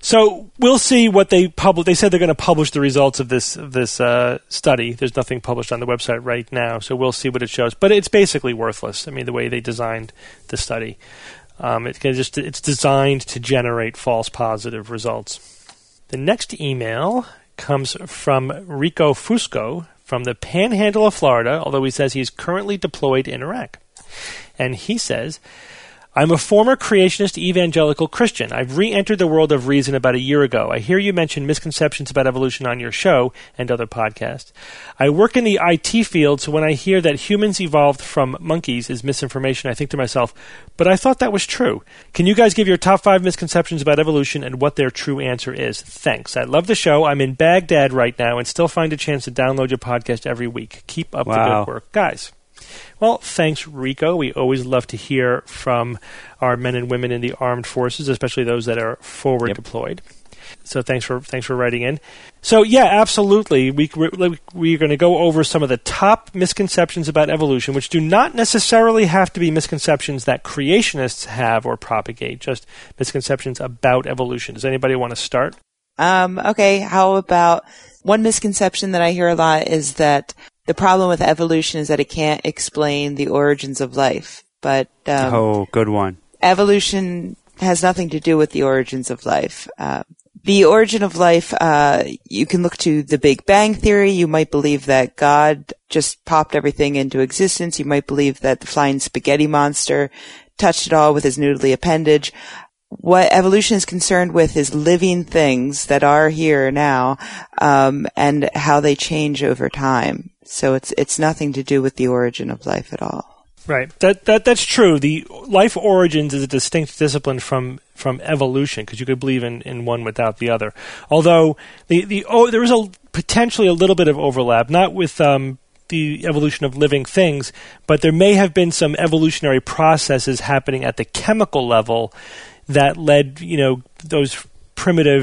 So we'll see what they publish. They said they're going to publish the results of this of this uh, study. There's nothing published on the website right now, so we'll see what it shows. But it's basically worthless. I mean, the way they designed the study, um, it can just it's designed to generate false positive results. The next email comes from Rico Fusco from the Panhandle of Florida, although he says he's currently deployed in Iraq. And he says, I'm a former creationist evangelical Christian. I've re-entered the world of reason about a year ago. I hear you mention misconceptions about evolution on your show and other podcasts. I work in the I T field, so when I hear that humans evolved from monkeys is misinformation, I think to myself, but I thought that was true. Can you guys give your top five misconceptions about evolution and what their true answer is? Thanks. I love the show. I'm in Baghdad right now and still find a chance to download your podcast every week. Keep up the Wow. good work. Guys. Well, thanks, Rico. We always love to hear from our men and women in the armed forces, especially those that are forward Yep. deployed. So thanks for thanks for writing in. So yeah, absolutely. We we're, we're going to go over some of the top misconceptions about evolution, which do not necessarily have to be misconceptions that creationists have or propagate, just misconceptions about evolution. Does anybody want to start? Um, okay, how about one misconception that I hear a lot is that the problem with evolution is that it can't explain the origins of life. But um, oh, good one. evolution has nothing to do with the origins of life. Uh, the origin of life, uh, you can look to the Big Bang Theory. You might believe that God just popped everything into existence. You might believe that the flying spaghetti monster touched it all with his noodly appendage. What evolution is concerned with is living things that are here now, um, and how they change over time. So it's it's nothing to do with the origin of life at all. Right. That that that's true. The life origins is a distinct discipline from from evolution, because you could believe in, in one without the other. Although the the oh, there is a potentially a little bit of overlap, not with um, the evolution of living things, but there may have been some evolutionary processes happening at the chemical level that led, you know, those primitive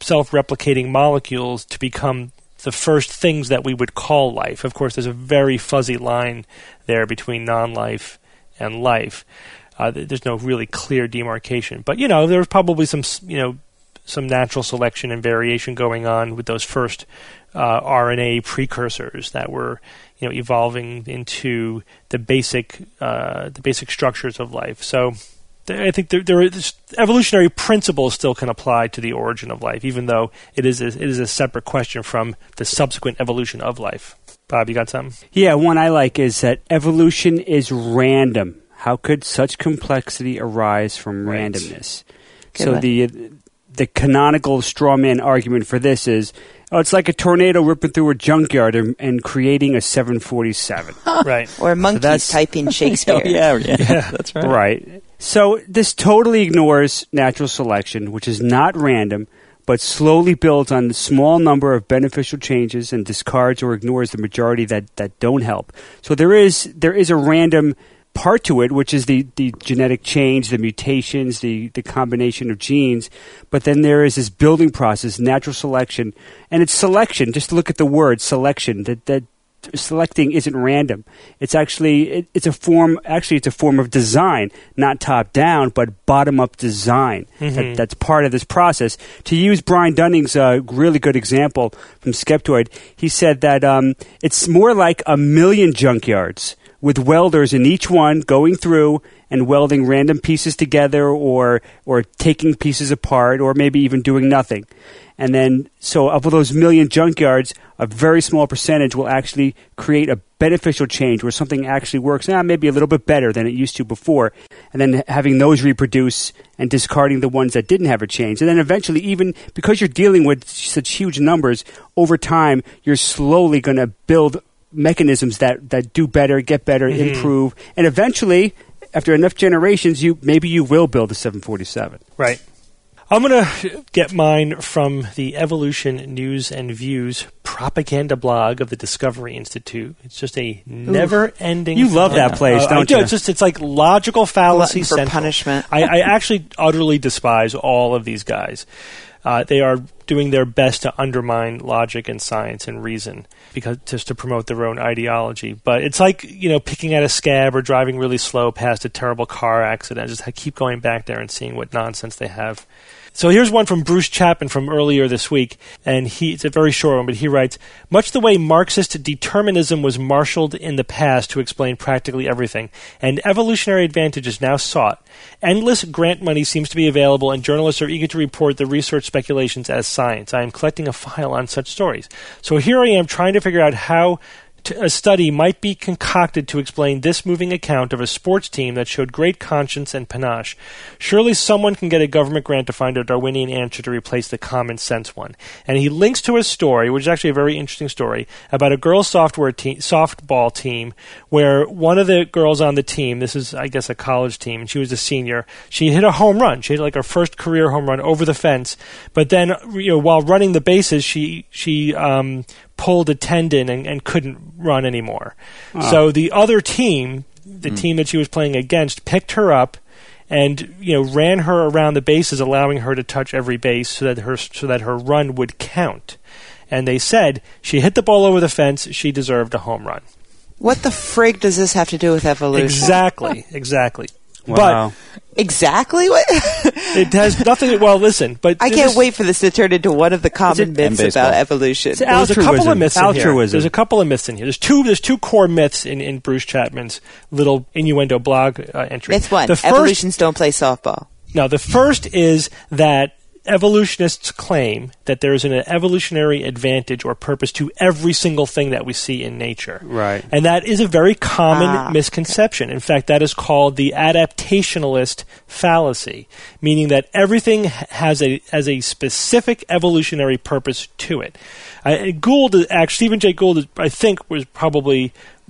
self-replicating molecules to become the first things that we would call life. Of course, there's a very fuzzy line there between non-life and life. Uh, there's no really clear demarcation. But, you know, there's probably some, you know, some natural selection and variation going on with those first uh, R N A precursors that were, you know, evolving into the basic uh, the basic structures of life. So I think there, there is evolutionary principles still can apply to the origin of life, even though it is a, it is a separate question from the subsequent evolution of life. Bob, you got something? Yeah, one I like is that evolution is random. How could such complexity arise from Right. randomness? Good so one. the the canonical straw man argument for this is, oh, it's like a tornado ripping through a junkyard and, and creating a seven forty-seven. Right. Or monkeys that's- typing Shakespeare. Oh, yeah, yeah, that's right. Right. So this totally ignores natural selection, which is not random, but slowly builds on the small number of beneficial changes and discards or ignores the majority that, that don't help. So there is there is a random part to it, which is the, the genetic change, the mutations, the, the combination of genes. But then there is this building process, natural selection, and it's selection. Just look at the word selection. That that selecting isn't random. It's actually it, it's a form. Actually, it's a form of design, not top down, but bottom up design. Mm-hmm. That, that's part of this process. To use Brian Dunning's uh, really good example from Skeptoid, he said that um, it's more like a million junkyards with welders in each one going through and welding random pieces together, or or taking pieces apart, or maybe even doing nothing. And then, so of those million junkyards, a very small percentage will actually create a beneficial change where something actually works, ah, maybe a little bit better than it used to before. And then having those reproduce and discarding the ones that didn't have a change. And then eventually, even because you're dealing with such huge numbers, over time, you're slowly going to build mechanisms that, that do better, get better, Mm-hmm. improve. And eventually, after enough generations, you maybe you will build a seven forty-seven. Right. I'm going to get mine from the Evolution News and Views propaganda blog of the Discovery Institute. It's just a never-ending... You love that place, Uh, I don't do. you? It's just, it's like logical fallacy Glutton for central. punishment. I, I actually utterly despise all of these guys. Uh, they are doing their best to undermine logic and science and reason because just to promote their own ideology. But it's like, you know, picking at a scab or driving really slow past a terrible car accident. Just I keep going back there and seeing what nonsense they have. So here's one from Bruce Chapman from earlier this week, and he, it's a very short one, but he writes, much the way Marxist determinism was marshaled in the past to explain practically everything, and evolutionary advantage is now sought, endless grant money seems to be available, and journalists are eager to report the research speculations as science. I am collecting a file on such stories. So here I am trying to figure out how a study might be concocted to explain this moving account of a sports team that showed great conscience and panache. Surely someone can get a government grant to find a Darwinian answer to replace the common sense one. And he links to a story, which is actually a very interesting story, about a girls' software te- softball team where one of the girls on the team, this is, I guess, a college team, and she was a senior, she hit a home run. She hit like her first career home run over the fence. But then, you know, while running the bases, she, she, um, pulled a tendon and, and couldn't run anymore. Oh. So the other team, the mm. team that she was playing against, picked her up and, you know, ran her around the bases, allowing her to touch every base so that her so that her run would count. And they said she hit the ball over the fence, she deserved a home run. What the frig does this have to do with evolution? Exactly, exactly. Wow. But exactly what? It has nothing. Well, listen, but I can't this, wait for this to turn into one of the common myths baseball. about evolution. It's Well, there's a couple of myths in here. Altruism. There's a couple of myths in here. There's two. There's two core myths in, in Bruce Chapman's little innuendo blog uh, entry. Myth one: The first, evolutionists don't play softball. No, the first is that evolutionists claim that there is an evolutionary advantage or purpose to every single thing that we see in nature. Right. And that is a very common Ah, misconception. In fact, that is called the adaptationalist fallacy, meaning that everything has a has a specific evolutionary purpose to it. Uh, Gould, actually, Stephen Jay Gould, I think, was probably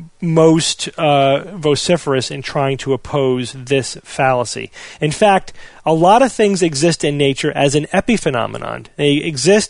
most uh, vociferous in trying to oppose this fallacy. In fact, a lot of things exist in nature as an epiphenomenon. They exist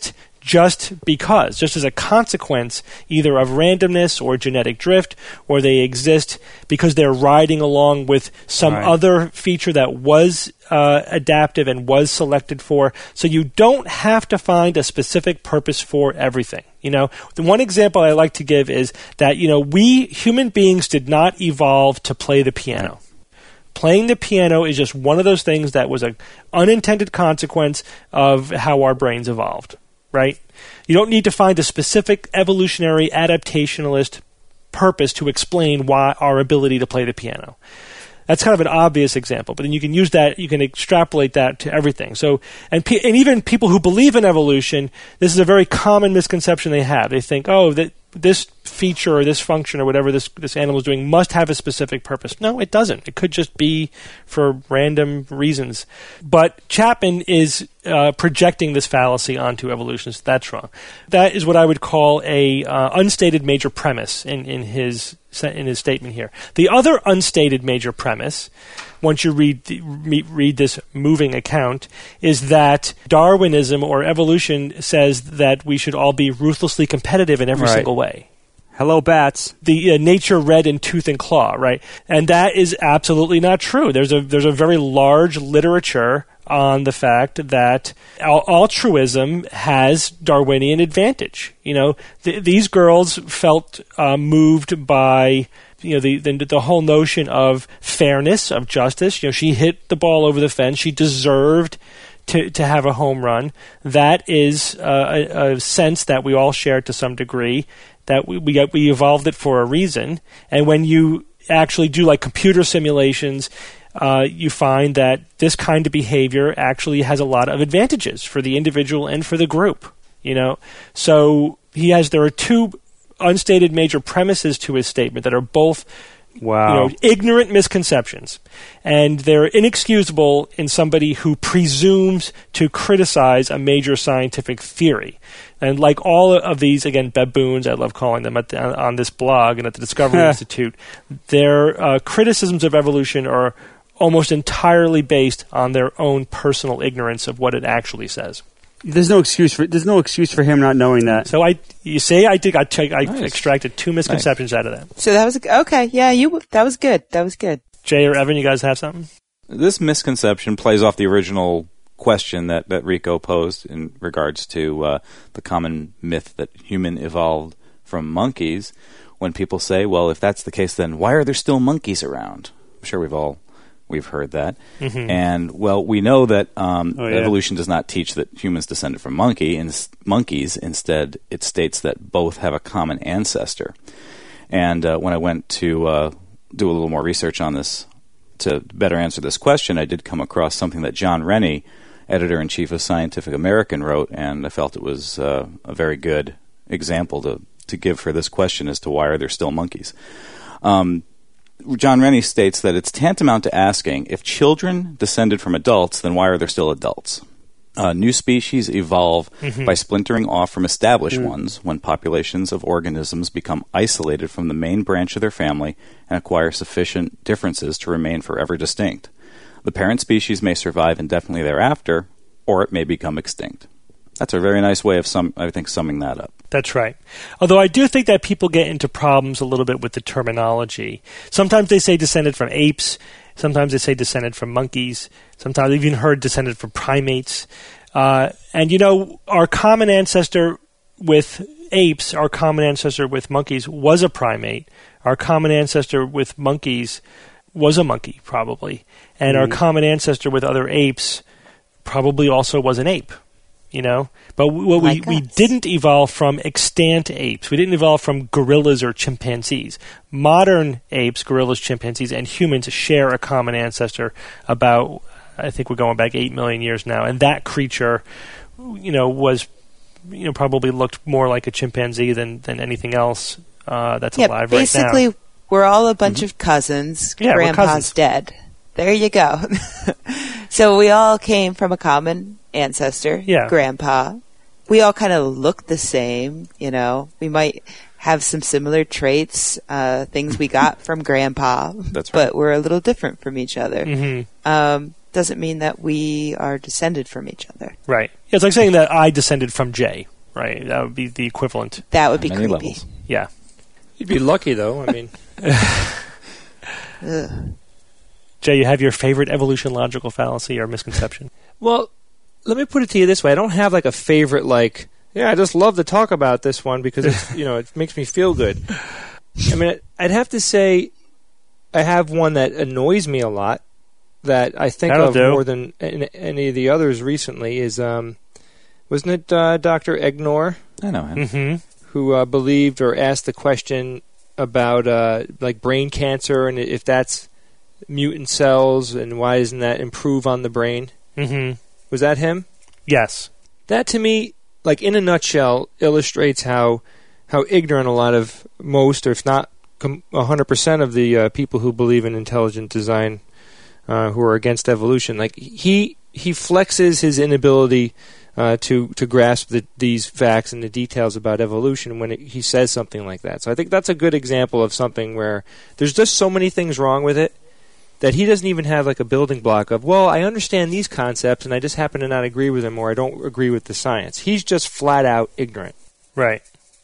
just because, just as a consequence either of randomness or genetic drift, or they exist because they're riding along with some right. other feature that was uh, adaptive and was selected for. So you don't have to find a specific purpose for everything. You know, the one example I like to give is that, you know, we human beings did not evolve to play the piano. Playing the piano is just one of those things that was an unintended consequence of how our brains evolved, right? You don't need to find a specific evolutionary adaptationalist purpose to explain why our ability to play the piano. That's kind of an obvious example, but then you can use that, you can extrapolate that to everything. So, and pe- and even people who believe in evolution, this is a very common misconception they have. They think, oh, that this feature or this function or whatever this this animal is doing must have a specific purpose. No, it doesn't. It could just be for random reasons. But Chapman is uh, projecting this fallacy onto evolution, so that's wrong. That is what I would call a uh, unstated major premise in, in his in his statement here. The other unstated major premise, once you read the, read this moving account, is that Darwinism or evolution says that we should all be ruthlessly competitive in every right. single way. Hello, bats. The uh, nature red in tooth and claw, right? And that is absolutely not true. There's a there's a very large literature on the fact that al- altruism has Darwinian advantage. You know, th- these girls felt uh, moved by you know the, the the whole notion of fairness, of justice. You know, she hit the ball over the fence. She deserved to to have a home run. That is uh, a, a sense that we all share to some degree. That we we, got, we evolved it for a reason. And when you actually do like computer simulations, uh, you find that this kind of behavior actually has a lot of advantages for the individual and for the group. You know, so he has there are two unstated major premises to his statement that are both wow. you know, ignorant misconceptions, and they're inexcusable in somebody who presumes to criticize a major scientific theory. And like all of these, again, baboons, I love calling them at the, on this blog and at the Discovery Institute, their uh, criticisms of evolution are almost entirely based on their own personal ignorance of what it actually says. There's no excuse for there's no excuse for him not knowing that. So I, you say I did. I, t- I Nice. extracted two misconceptions Nice. out of that. So that was okay. Yeah, you. That was good. That was good. Jay or Evan, you guys have something? This misconception plays off the original question that, that Rico posed in regards to uh, the common myth that human evolved from monkeys. When people say, well, if that's the case, then why are there still monkeys around? I'm sure we've all we've heard that. Mm-hmm. And, well, we know that um, Oh, yeah. evolution does not teach that humans descended from monkey in, monkeys. Instead, it states that both have a common ancestor. And uh, when I went to uh, do a little more research on this to better answer this question, I did come across something that John Rennie, editor-in-chief of Scientific American, wrote, and I felt it was uh, a very good example to, to give for this question as to why are there still monkeys. Um, John Rennie states that it's tantamount to asking, if children descended from adults, then why are there still adults? Uh, new species evolve Mm-hmm. by splintering off from established Mm. ones when populations of organisms become isolated from the main branch of their family and acquire sufficient differences to remain forever distinct. The parent species may survive indefinitely thereafter, or it may become extinct. That's a very nice way of, sum, I think, summing that up. That's right. Although I do think that people get into problems a little bit with the terminology. Sometimes they say descended from apes. Sometimes they say descended from monkeys. Sometimes I've even heard descended from primates. Uh, and, you know, our common ancestor with apes, our common ancestor with monkeys was a primate. Our common ancestor with monkeys was a monkey, probably. And our common ancestor with other apes probably also was an ape. You know, but what we, Like we us. didn't evolve from extant apes. We didn't evolve from gorillas or chimpanzees. Modern apes, gorillas, chimpanzees, and humans share a common ancestor about, I think we're going back eight million years now. And that creature, you know, was, you know, probably looked more like a chimpanzee than, than anything else uh, that's Yeah, alive right now. basically, we're all a bunch of cousins. Yeah, we're Grandpa's cousins. dead. There you go. So we all came from a common ancestor. Yeah. Grandpa. We all kind of look the same, you know. We might have some similar traits, uh, things we got from Grandpa. That's right. But we're a little different from each other. Mm-hmm. Um, doesn't mean that we are descended from each other. Right. Yeah, it's like saying that I descended from Jay. right? That would be the equivalent. That would be Many creepy. levels. Yeah. You'd be lucky, though. I mean, Ugh. Jay, you have your favorite evolution logical fallacy or misconception? well, let me put it to you this way: I don't have like a favorite. Like, yeah, I just love to talk about this one because it's, you know, it makes me feel good. I mean, I'd have to say I have one that annoys me a lot that I think That'll of do. more than any, any of the others recently. Is um, wasn't it uh, Doctor Egnor I know him. Mm-hmm. who uh, believed or asked the question about uh, like brain cancer and if that's mutant cells and why doesn't that improve on the brain? Mm-hmm. Was that him? Yes. That to me, like in a nutshell, illustrates how how ignorant a lot of most, or if not com- one hundred percent of the uh, people who believe in intelligent design, uh, who are against evolution, like he he flexes his inability uh, to to grasp the, these facts and the details about evolution when it, he says something like that. So I think that's a good example of something where there's just so many things wrong with it that he doesn't even have like a building block of, well, I understand these concepts and I just happen to not agree with them or I don't agree with the science. He's just flat out ignorant. Right.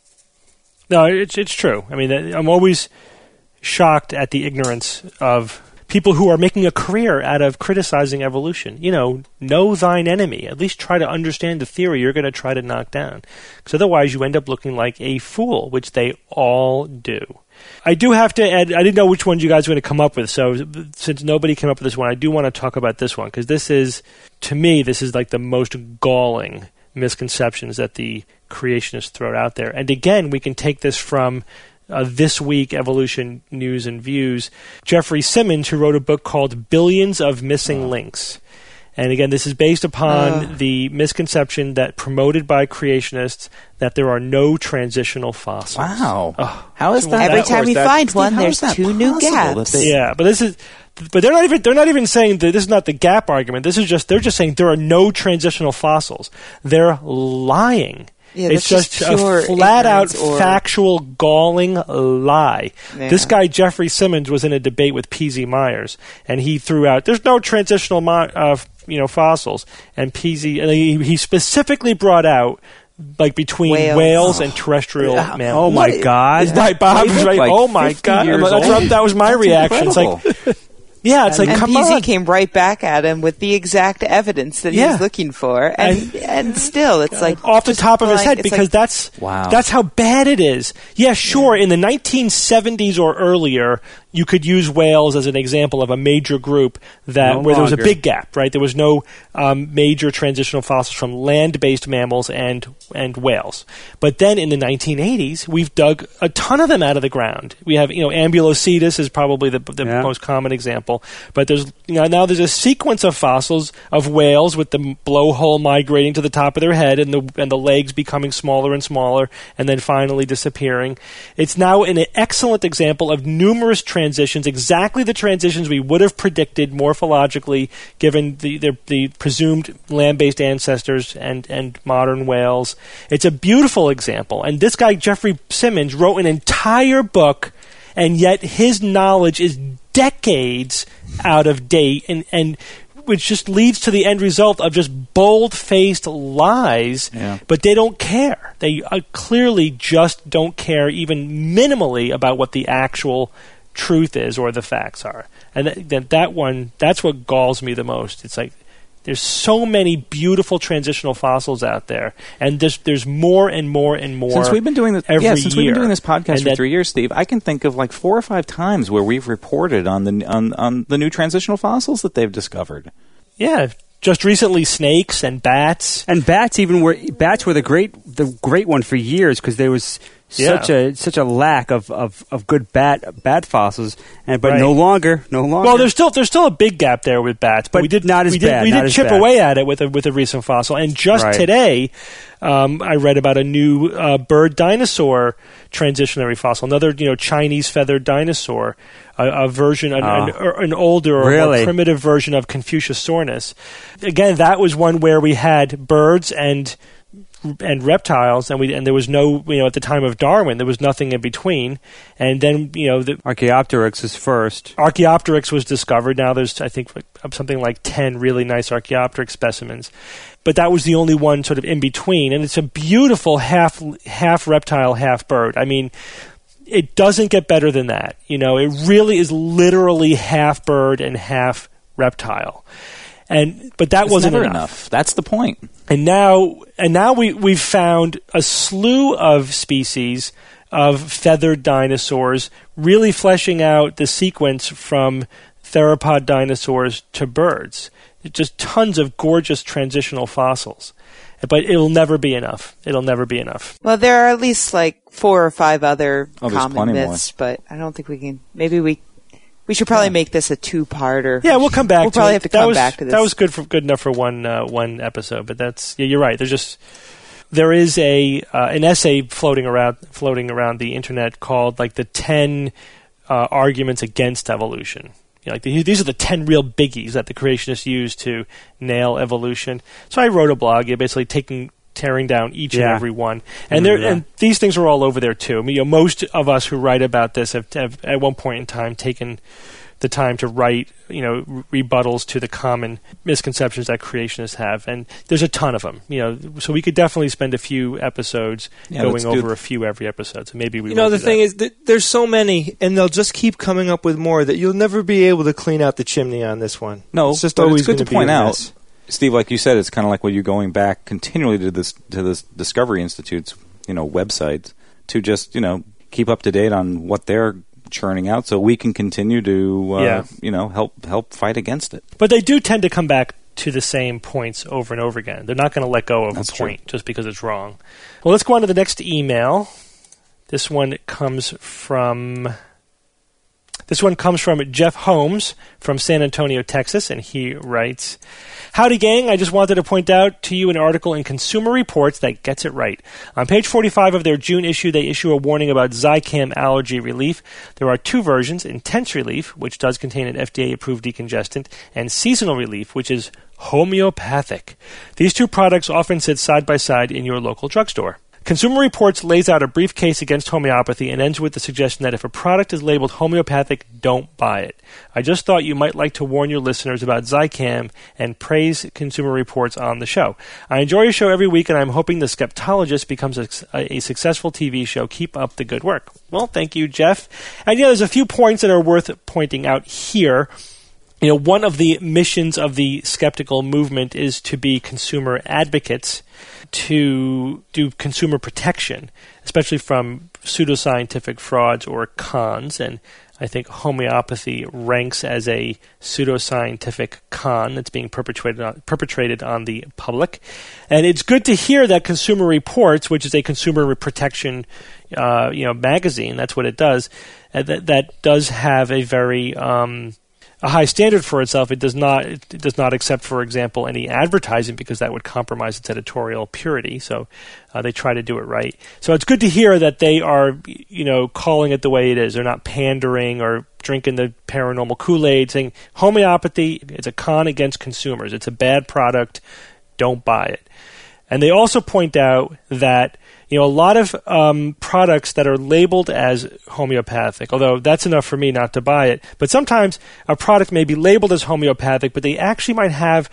No, it's it's true. I mean, I'm always shocked at the ignorance of people who are making a career out of criticizing evolution. You know, know thine enemy. At least try to understand the theory you're going to try to knock down. Because otherwise you end up looking like a fool, which they all do. I do have to add, I didn't know which one you guys were going to come up with, so since nobody came up with this one, I do want to talk about this one, because this is, to me, this is like the most galling misconceptions that the creationists throw out there. And again, we can take this from uh, This Week Evolution News and Views. Jeffrey Simmons, who wrote a book called Billions of Missing Links. And again, this is based upon Uh. the misconception that promoted by creationists that there are no transitional fossils. Wow. Oh, How is that? Every that- time or we is that- find Steve, one, how there's is that two new possible that gaps. they- Yeah, but this is, but they're not even they're not even saying that this is not the gap argument. This is just they're just saying there are no transitional fossils. They're lying. Yeah, it's that's just, just pure a flat out ignorance or- factual galling lie. Yeah. This guy Jeffrey Simmons was in a debate with P Z Myers, and he threw out there's no transitional mo- uh, you know fossils, and P Z and he, he specifically brought out like between whales, Whales. and terrestrial Yeah. mammals. Oh my What- God! Is that- Right, Bob's they look right. like Oh my fifty God! years That's old? what- that was my That's reaction. It's like, incredible. yeah, it's like and come P Z on. came right back at him with the exact evidence that Yeah. he's looking for, and and, still, it's like off the just top of his blank- head it's because like, that's Wow. that's how bad it is. Yeah, sure. In the nineteen seventies or earlier, you could use whales as an example of a major group that No where there was a longer. big gap. Right, there was no um, major transitional fossils from land-based mammals and and whales. But then in the nineteen eighties, we've dug a ton of them out of the ground. We have you know Ambulocetus is probably the, the Yeah. most common example. But there's you know, now there's a sequence of fossils of whales with the blowhole migrating to the top of their head and the and the legs becoming smaller and smaller and then finally disappearing. It's now an excellent example of numerous transitions, exactly the transitions we would have predicted morphologically given the the, the presumed land-based ancestors and, and modern whales. It's a beautiful example. And this guy, Jeffrey Simmons, wrote an entire book, and yet his knowledge is decades out of date, and, and which just leads to the end result of just bold-faced lies, Yeah. but they don't care. They uh, clearly just don't care even minimally about what the actual truth is or the facts are. And that, that, that one, that's what galls me the most. It's like, there's so many beautiful transitional fossils out there, and there's there's more and more and more. Since we've been doing this, every yeah, since we've year. been doing this podcast And for that- three years, Steve, I can think of like four or five times where we've reported on the on, on the new transitional fossils that they've discovered. Yeah, just recently, snakes and bats. And bats even were bats were the great the great one for years because there was such Yeah. a such a lack of, of, of good bat bat fossils, and but Right. no longer no longer. Well, there's still there's still a big gap there with bats, but, But we did not as we did, bad, We not did as chip bad. away at it with a with a recent fossil, and just Right. today, um, I read about a new uh, bird dinosaur transitionary fossil, another you know Chinese feathered dinosaur, a, a version, an, Oh. an, an older or Really? more primitive version of Confuciusornis. Again, that was one where we had birds and. and reptiles, and we and there was no, you know, at the time of Darwin, there was nothing in between, and then you know the Archaeopteryx is first. Archaeopteryx was discovered. Now there's, I think, like, something like ten really nice Archaeopteryx specimens. but that was the only one sort of in between. And it's a beautiful half half reptile, half bird. I mean, it doesn't get better than that. You know, it really is literally half bird and half reptile. And but that it's wasn't never enough. enough. That's the point. And now and now we we've found a slew of species of feathered dinosaurs, really fleshing out the sequence from theropod dinosaurs to birds. Just tons of gorgeous transitional fossils. But it'll never be enough. It'll never be enough. Well, there are at least like four or five other Oh, there's common plenty myths, but I don't think we can. Maybe we we should probably make this a two-parter. Yeah, we'll come back. We'll to probably it. have to that come was, back to this. That was good for good enough for one uh, one episode. But that's yeah, you're right. There's just there is a uh, an essay floating around floating around the internet called like the ten uh, arguments against evolution. You know, like the, these are the ten real biggies that the creationists use to nail evolution. So I wrote a blog, yeah, basically taking tearing down each Yeah. and every one, and there Yeah. and these things are all over there too. I mean, you know, most of us who write about this have, have at one point in time taken the time to write, you know, rebuttals to the common misconceptions that creationists have, and there's a ton of them. You know, so we could definitely spend a few episodes Yeah, going let's do over th- a few every episode. So maybe we. You know, won't the do thing that. is that there's so many, and they'll just keep coming up with more that you'll never be able to clean out the chimney on this one. No, it's just but always it's good gonna to be point a out, mess. Steve, like you said, it's kind of like when you're going back continually to this to this Discovery Institute's, you know, website to just, you know, keep up to date on what they're churning out, so we can continue to, uh, Yeah. you know, help help fight against it. But they do tend to come back to the same points over and over again. They're not going to let go of That's a true. point just because it's wrong. Well, let's go on to the next email. This one comes from this one comes from Jeff Holmes from San Antonio, Texas, and he writes, "Howdy, gang. I just wanted to point out to you an article in Consumer Reports that gets it right. On page forty-five of their June issue, they issue a warning about Zicam allergy relief. There are two versions, Intense Relief, which does contain an F D A-approved decongestant, and Seasonal Relief, which is homeopathic. These two products often sit side by side in your local drugstore. Consumer Reports lays out a brief case against homeopathy and ends with the suggestion that if a product is labeled homeopathic, don't buy it. I just thought you might like to warn your listeners about Zicam and praise Consumer Reports on the show. I enjoy your show every week, and I'm hoping The Skeptologist becomes a, a successful T V show. Keep up the good work." Well, thank you, Jeff. And yeah, there's a few points that are worth pointing out here. You know, one of the missions of the skeptical movement is to be consumer advocates, to do consumer protection, especially from pseudoscientific frauds or cons. And I think homeopathy ranks as a pseudoscientific con that's being perpetrated on, perpetrated on the public. And it's good to hear that Consumer Reports, which is a consumer protection uh, you know, magazine, that's what it does, uh, that, that does have a very... Um, a high standard for itself. It does not it does not accept, for example, any advertising because that would compromise its editorial purity. So uh, they try to do it right. So it's good to hear that they are, you know, calling it the way it is. They're not pandering or drinking the paranormal Kool-Aid, saying homeopathy is a con against consumers. It's a bad product. Don't buy it. And they also point out that, you know, a lot of um, products that are labeled as homeopathic, although that's enough for me not to buy it, but sometimes a product may be labeled as homeopathic, but they actually might have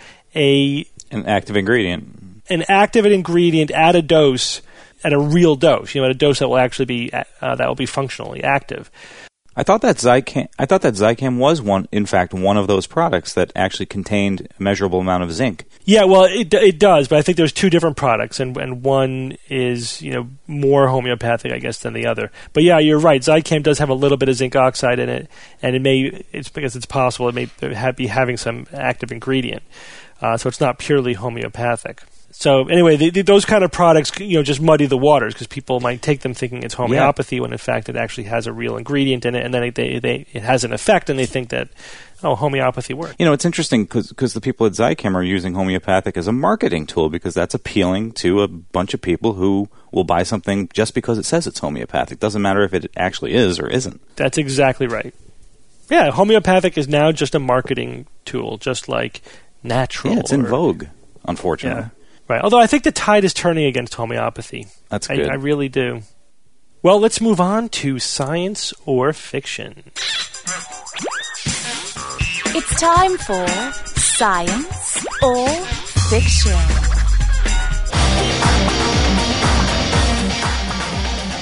a An active ingredient. an active ingredient at a dose, at a real dose, you know, at a dose that will actually be uh, that will be functionally active. I thought that Zicam. I thought that Zicam was one, in fact, one of those products that actually contained a measurable amount of zinc. Yeah, well, it it does, but I think there's two different products, and and one is, you know, more homeopathic, I guess, than the other. But yeah, you're right. Zicam does have a little bit of zinc oxide in it, and it may it's because it's possible it may have, be having some active ingredient, uh, so it's not purely homeopathic. So anyway, the, the, those kind of products, you know, just muddy the waters because people might take them thinking it's homeopathy yeah. when in fact it actually has a real ingredient in it, and then it, they, they, it has an effect, and they think that, oh, homeopathy works. You know, it's interesting because the people at Zicam are using homeopathic as a marketing tool because that's appealing to a bunch of people who will buy something just because it says it's homeopathic. Doesn't matter if it actually is or isn't. That's exactly right. Yeah, homeopathic is now just a marketing tool, just like natural. Yeah, it's in or, vogue, unfortunately. Yeah. Right. Although I think the tide is turning against homeopathy. That's good. I, I really do. Well, let's move on to science or fiction. It's time for science or fiction.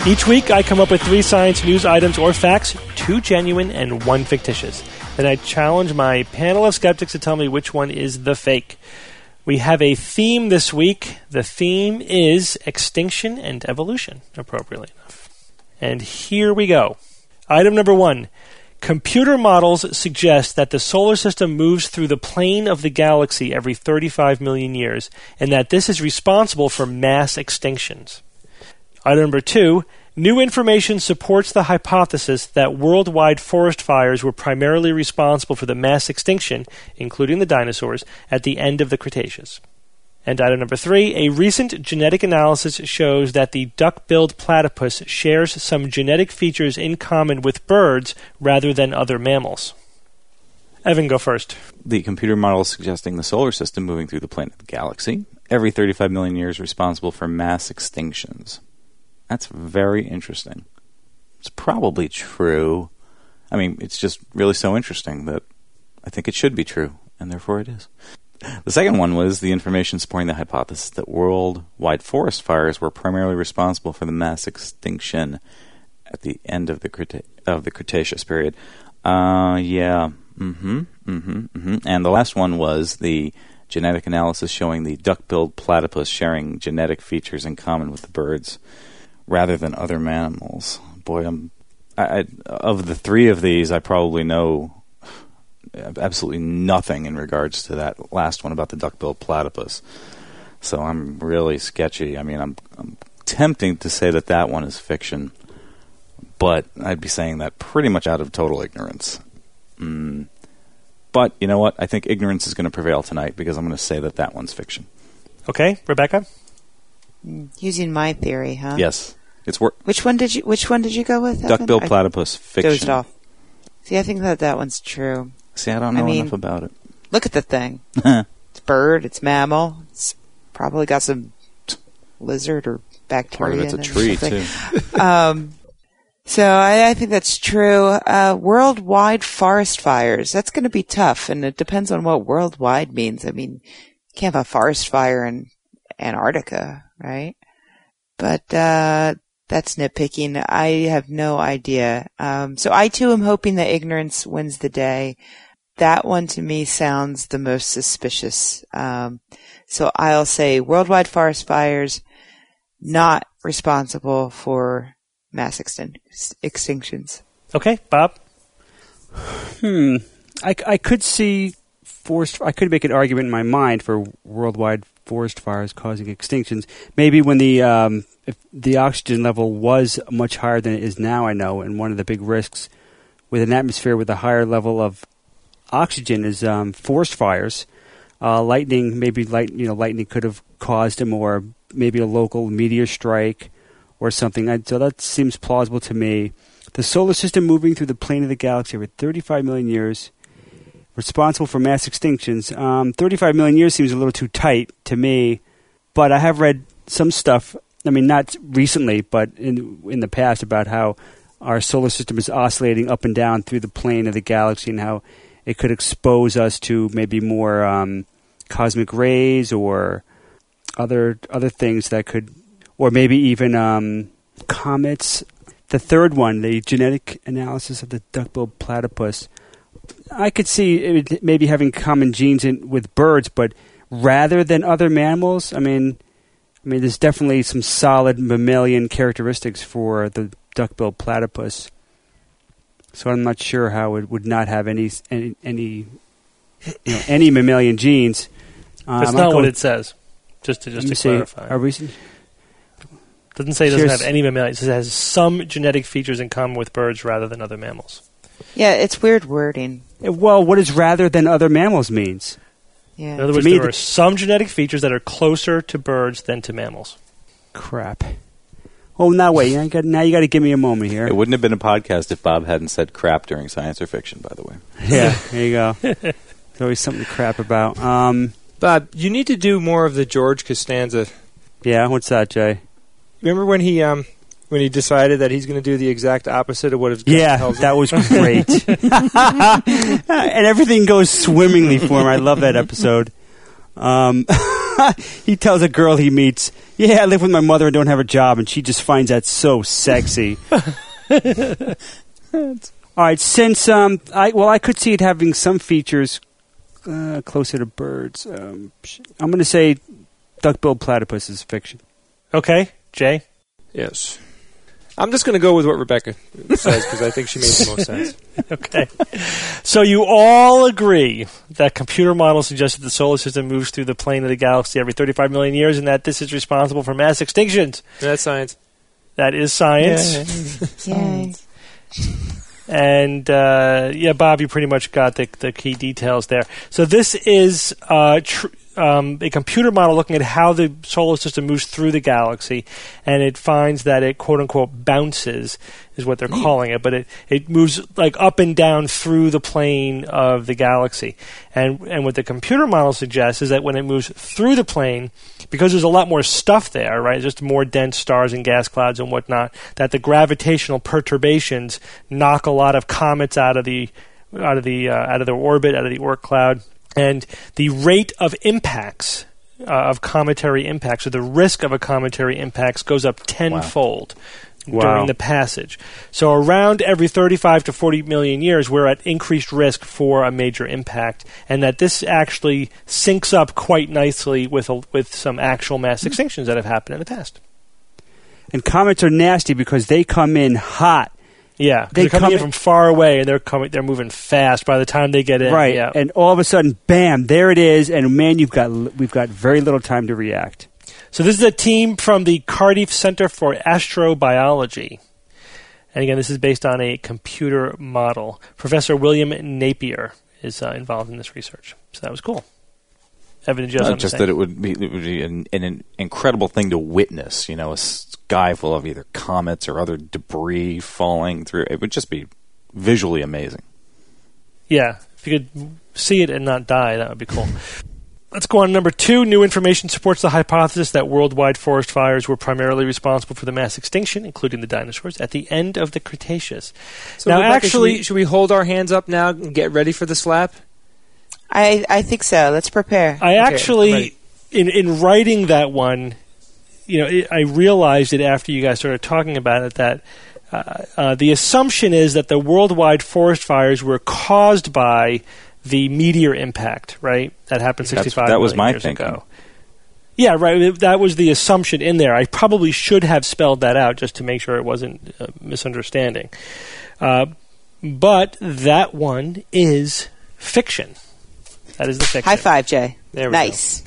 Each week, I come up with three science news items or facts, two genuine and one fictitious. Then I challenge my panel of skeptics to tell me which one is the fake. We have a theme this week. The theme is extinction and evolution, appropriately enough. And here we go. Item number one. Computer models suggest that the solar system moves through the plane of the galaxy every thirty-five million years, and that this is responsible for mass extinctions. Item number two, new information supports the hypothesis that worldwide forest fires were primarily responsible for the mass extinction, including the dinosaurs, at the end of the Cretaceous. And item number three, a recent genetic analysis shows that the duck-billed platypus shares some genetic features in common with birds rather than other mammals. Evan, go first. The computer model is suggesting the solar system moving through the plane of the galaxy every thirty-five million years responsible for mass extinctions. That's very interesting. It's probably true. I mean, it's just really so interesting that I think it should be true, and therefore it is. The second one was the information supporting the hypothesis that worldwide forest fires were primarily responsible for the mass extinction at the end of the Creta- of the Cretaceous period. Uh, yeah. Mm-hmm. Mm-hmm. Mm-hmm. And the last one was the genetic analysis showing the duck-billed platypus sharing genetic features in common with the birds rather than other mammals. Boy, I'm I, I, of the three of these, I probably know absolutely nothing in regards to that last one about the duck-billed platypus. So I'm really sketchy. I mean, I'm, I'm tempting to say that that one is fiction, but I'd be saying that pretty much out of total ignorance. Mm. But you know what? I think ignorance is going to prevail tonight because I'm going to say that that one's fiction. Okay, Rebecca? Using my theory, huh? Yes. It's wor- Which one did you Which one did you go with? Duck-billed platypus fiction. Dozed off. See, I think that that one's true. See, I don't know I mean, enough about it. Look at the thing. It's bird. It's mammal. It's probably got some lizard or bacteria. Part of it's a tree too. um, so I, I think that's true. Uh, worldwide forest fires. That's going to be tough, and it depends on what worldwide means. I mean, you can't have a forest fire in Antarctica, right? But uh, that's nitpicking. I have no idea. Um, so I too am hoping that ignorance wins the day. That one to me sounds the most suspicious. Um, so I'll say worldwide forest fires not responsible for mass extin- extinctions. Okay, Bob? Hmm. I, I could see forest. I could make an argument in my mind for worldwide forest fires causing extinctions. Maybe when the um, if the oxygen level was much higher than it is now, I know, and one of the big risks with an atmosphere with a higher level of oxygen is um, forest fires. Uh, lightning, maybe light, you know, lightning could have caused them, or maybe a local meteor strike or something. I, so that seems plausible to me. The solar system moving through the plane of the galaxy every thirty-five million years, responsible for mass extinctions. Um, thirty-five million years seems a little too tight to me, but I have read some stuff, I mean, not recently, but in in the past, about how our solar system is oscillating up and down through the plane of the galaxy and how it could expose us to maybe more um, cosmic rays or other other things that could, or maybe even um, comets. The third one, the genetic analysis of the duck-billed platypus, I could see it maybe having common genes in, with birds, but rather than other mammals, I mean, I mean, there's definitely some solid mammalian characteristics for the duck-billed platypus. So I'm not sure how it would not have any any any, you know, any mammalian genes. Uh, That's not what it says. Just to just to say, clarify, are we? Doesn't say it doesn't Cheers. have any mammalian. It says it has some genetic features in common with birds rather than other mammals. Yeah, it's weird wording. Well, what does rather than other mammals means? Yeah. In other words, me, there the- are some genetic features that are closer to birds than to mammals. Crap. Oh, now wait. Now you got, now you got to give me a moment here. It wouldn't have been a podcast if Bob hadn't said crap during science or fiction, by the way. Yeah, there you go. There's always something to crap about. Um, Bob, you need to do more of the George Costanza. yeah, what's that, Jay? Remember when he um when he decided that he's going to do the exact opposite of what his gut Yeah, tells him? that was great. And everything goes swimmingly for him. I love that episode. Um, He tells a girl he meets, yeah, I live with my mother and don't have a job, and she just finds that so sexy. All right, since, um, I well, I could see it having some features uh, closer to birds. Um, I'm going to say duck-billed platypus is fiction. Okay, Jay? Yes. I'm just going to go with what Rebecca says because I think she makes the most sense. Okay. So you all agree that computer models suggest that the solar system moves through the plane of the galaxy every thirty-five million years and that this is responsible for mass extinctions. That's science. That is science. Yay. And, uh, yeah, Bob, you pretty much got the, the key details there. So this is uh, tr- um, a computer model looking at how the solar system moves through the galaxy, and it finds that it, quote-unquote, bounces, is what they're calling it, but it, it moves like up and down through the plane of the galaxy. And and what the computer model suggests is that when it moves through the plane, because there's a lot more stuff there, right, just more dense stars and gas clouds and whatnot, that the gravitational perturbations knock a lot of comets out of the out of the uh, out of their orbit, out of the Oort cloud, and the rate of impacts uh, of cometary impacts, or the risk of a cometary impacts, goes up tenfold. Wow. Wow. During the passage. So around every thirty-five to forty million years, we're at increased risk for a major impact, and that this actually syncs up quite nicely with a, with some actual mass extinctions that have happened in the past. And comets are nasty because they come in hot. Yeah, they they're coming come in from far away, and they're coming. They're moving fast by the time they get in. Right, yeah. And all of a sudden, bam! There it is, and man, you've got we've got very little time to react. So this is a team from the Cardiff Center for Astrobiology. And again, this is based on a computer model. Professor William Napier is uh, involved in this research. So that was cool. Evan, did you have Uh, something just to say? that it would be, it would be an, an incredible thing to witness, you know, a sky full of either comets or other debris falling through. It would just be visually amazing. Yeah, if you could see it and not die, that would be cool. Let's go on to number two. New information supports the hypothesis that worldwide forest fires were primarily responsible for the mass extinction, including the dinosaurs, at the end of the Cretaceous. So now, Rebecca, actually, should we, should we hold our hands up now and get ready for the slap? I I think so. Let's prepare. I Okay, actually, ready. in in writing that one, you know, it, I realized it after you guys started talking about it that uh, uh, the assumption is that the worldwide forest fires were caused by the meteor impact, right? That happened sixty-five that was million my years thinking. ago. Yeah, right. That was the assumption in there. I probably should have spelled that out just to make sure it wasn't a misunderstanding. Uh, but that one is fiction. That is the fiction. High five, Jay. There we nice.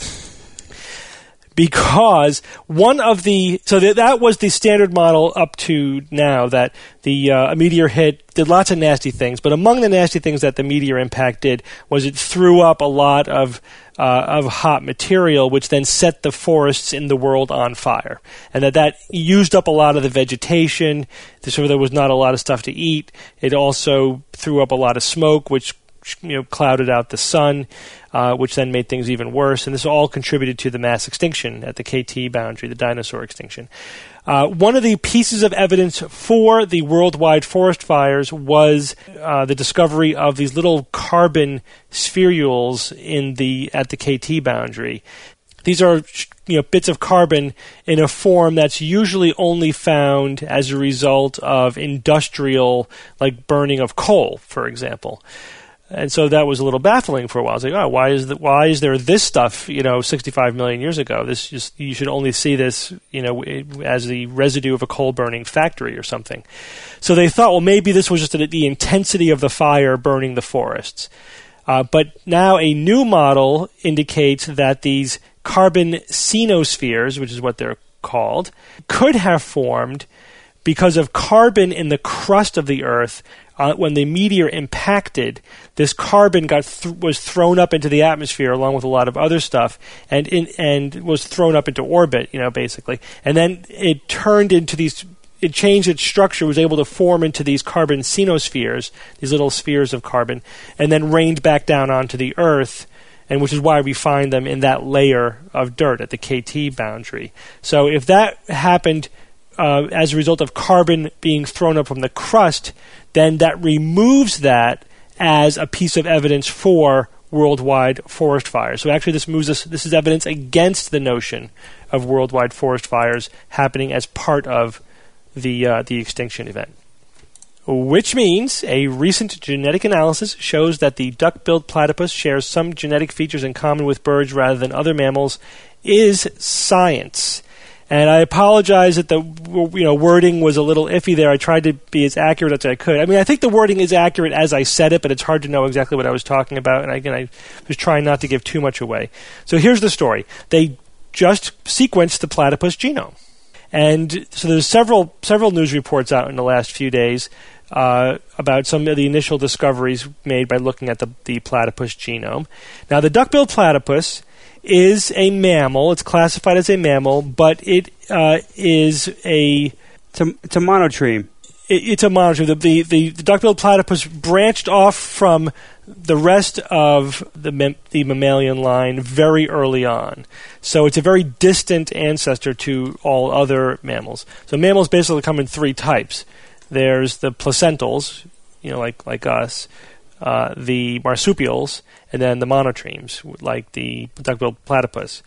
Because one of the so that that was the standard model up to now, that the uh, a meteor hit, did lots of nasty things, but among the nasty things that the meteor impact did was it threw up a lot of uh, of hot material, which then set the forests in the world on fire, and that that used up a lot of the vegetation, so there was not a lot of stuff to eat. It also threw up a lot of smoke, which you know clouded out the sun, uh, which then made things even worse. And this all contributed to the mass extinction at the K T boundary, the dinosaur extinction. Uh, one of the pieces of evidence for the worldwide forest fires was uh, the discovery of these little carbon spherules in the at the K T boundary. These are you know bits of carbon in a form that's usually only found as a result of industrial, like burning of coal, for example. And so that was a little baffling for a while. I was like, oh, why is the, why is there this stuff, you know, sixty-five million years ago? This just, you should only see this, you know, as the residue of a coal burning factory or something. So they thought, well, maybe this was just the intensity of the fire burning the forests. Uh, but now a new model indicates that these carbon cenospheres, which is what they're called, could have formed because of carbon in the crust of the Earth. Uh, when the meteor impacted, this carbon got th- was thrown up into the atmosphere along with a lot of other stuff, and in, and was thrown up into orbit, you know, basically. And then it turned into these. It changed its structure, was able to form into these carbon cenospheres, these little spheres of carbon, and then rained back down onto the Earth, and which is why we find them in that layer of dirt at the K T boundary. So if that happened uh, as a result of carbon being thrown up from the crust, then that removes that as a piece of evidence for worldwide forest fires. So actually this moves us, this is evidence against the notion of worldwide forest fires happening as part of the uh, the extinction event. Which means a recent genetic analysis shows that the duck-billed platypus shares some genetic features in common with birds rather than other mammals is science. And I apologize that the you know wording was a little iffy there. I tried to be as accurate as I could. I mean, I think the wording is accurate as I said it, but it's hard to know exactly what I was talking about. And again, I was trying not to give too much away. So here's the story. They just sequenced the platypus genome. And so there's several several news reports out in the last few days uh, about some of the initial discoveries made by looking at the, the platypus genome. Now, the duck-billed platypus is a mammal. It's classified as a mammal, but it uh, is a... It's a, it's a monotreme. It, it's a monotreme. The, the, the, the duck-billed platypus branched off from the rest of the mem- the mammalian line very early on. So it's a very distant ancestor to all other mammals. So mammals basically come in three types. There's the placentals, you know, like like us, uh, the marsupials, and then the monotremes, like the duck-billed platypus.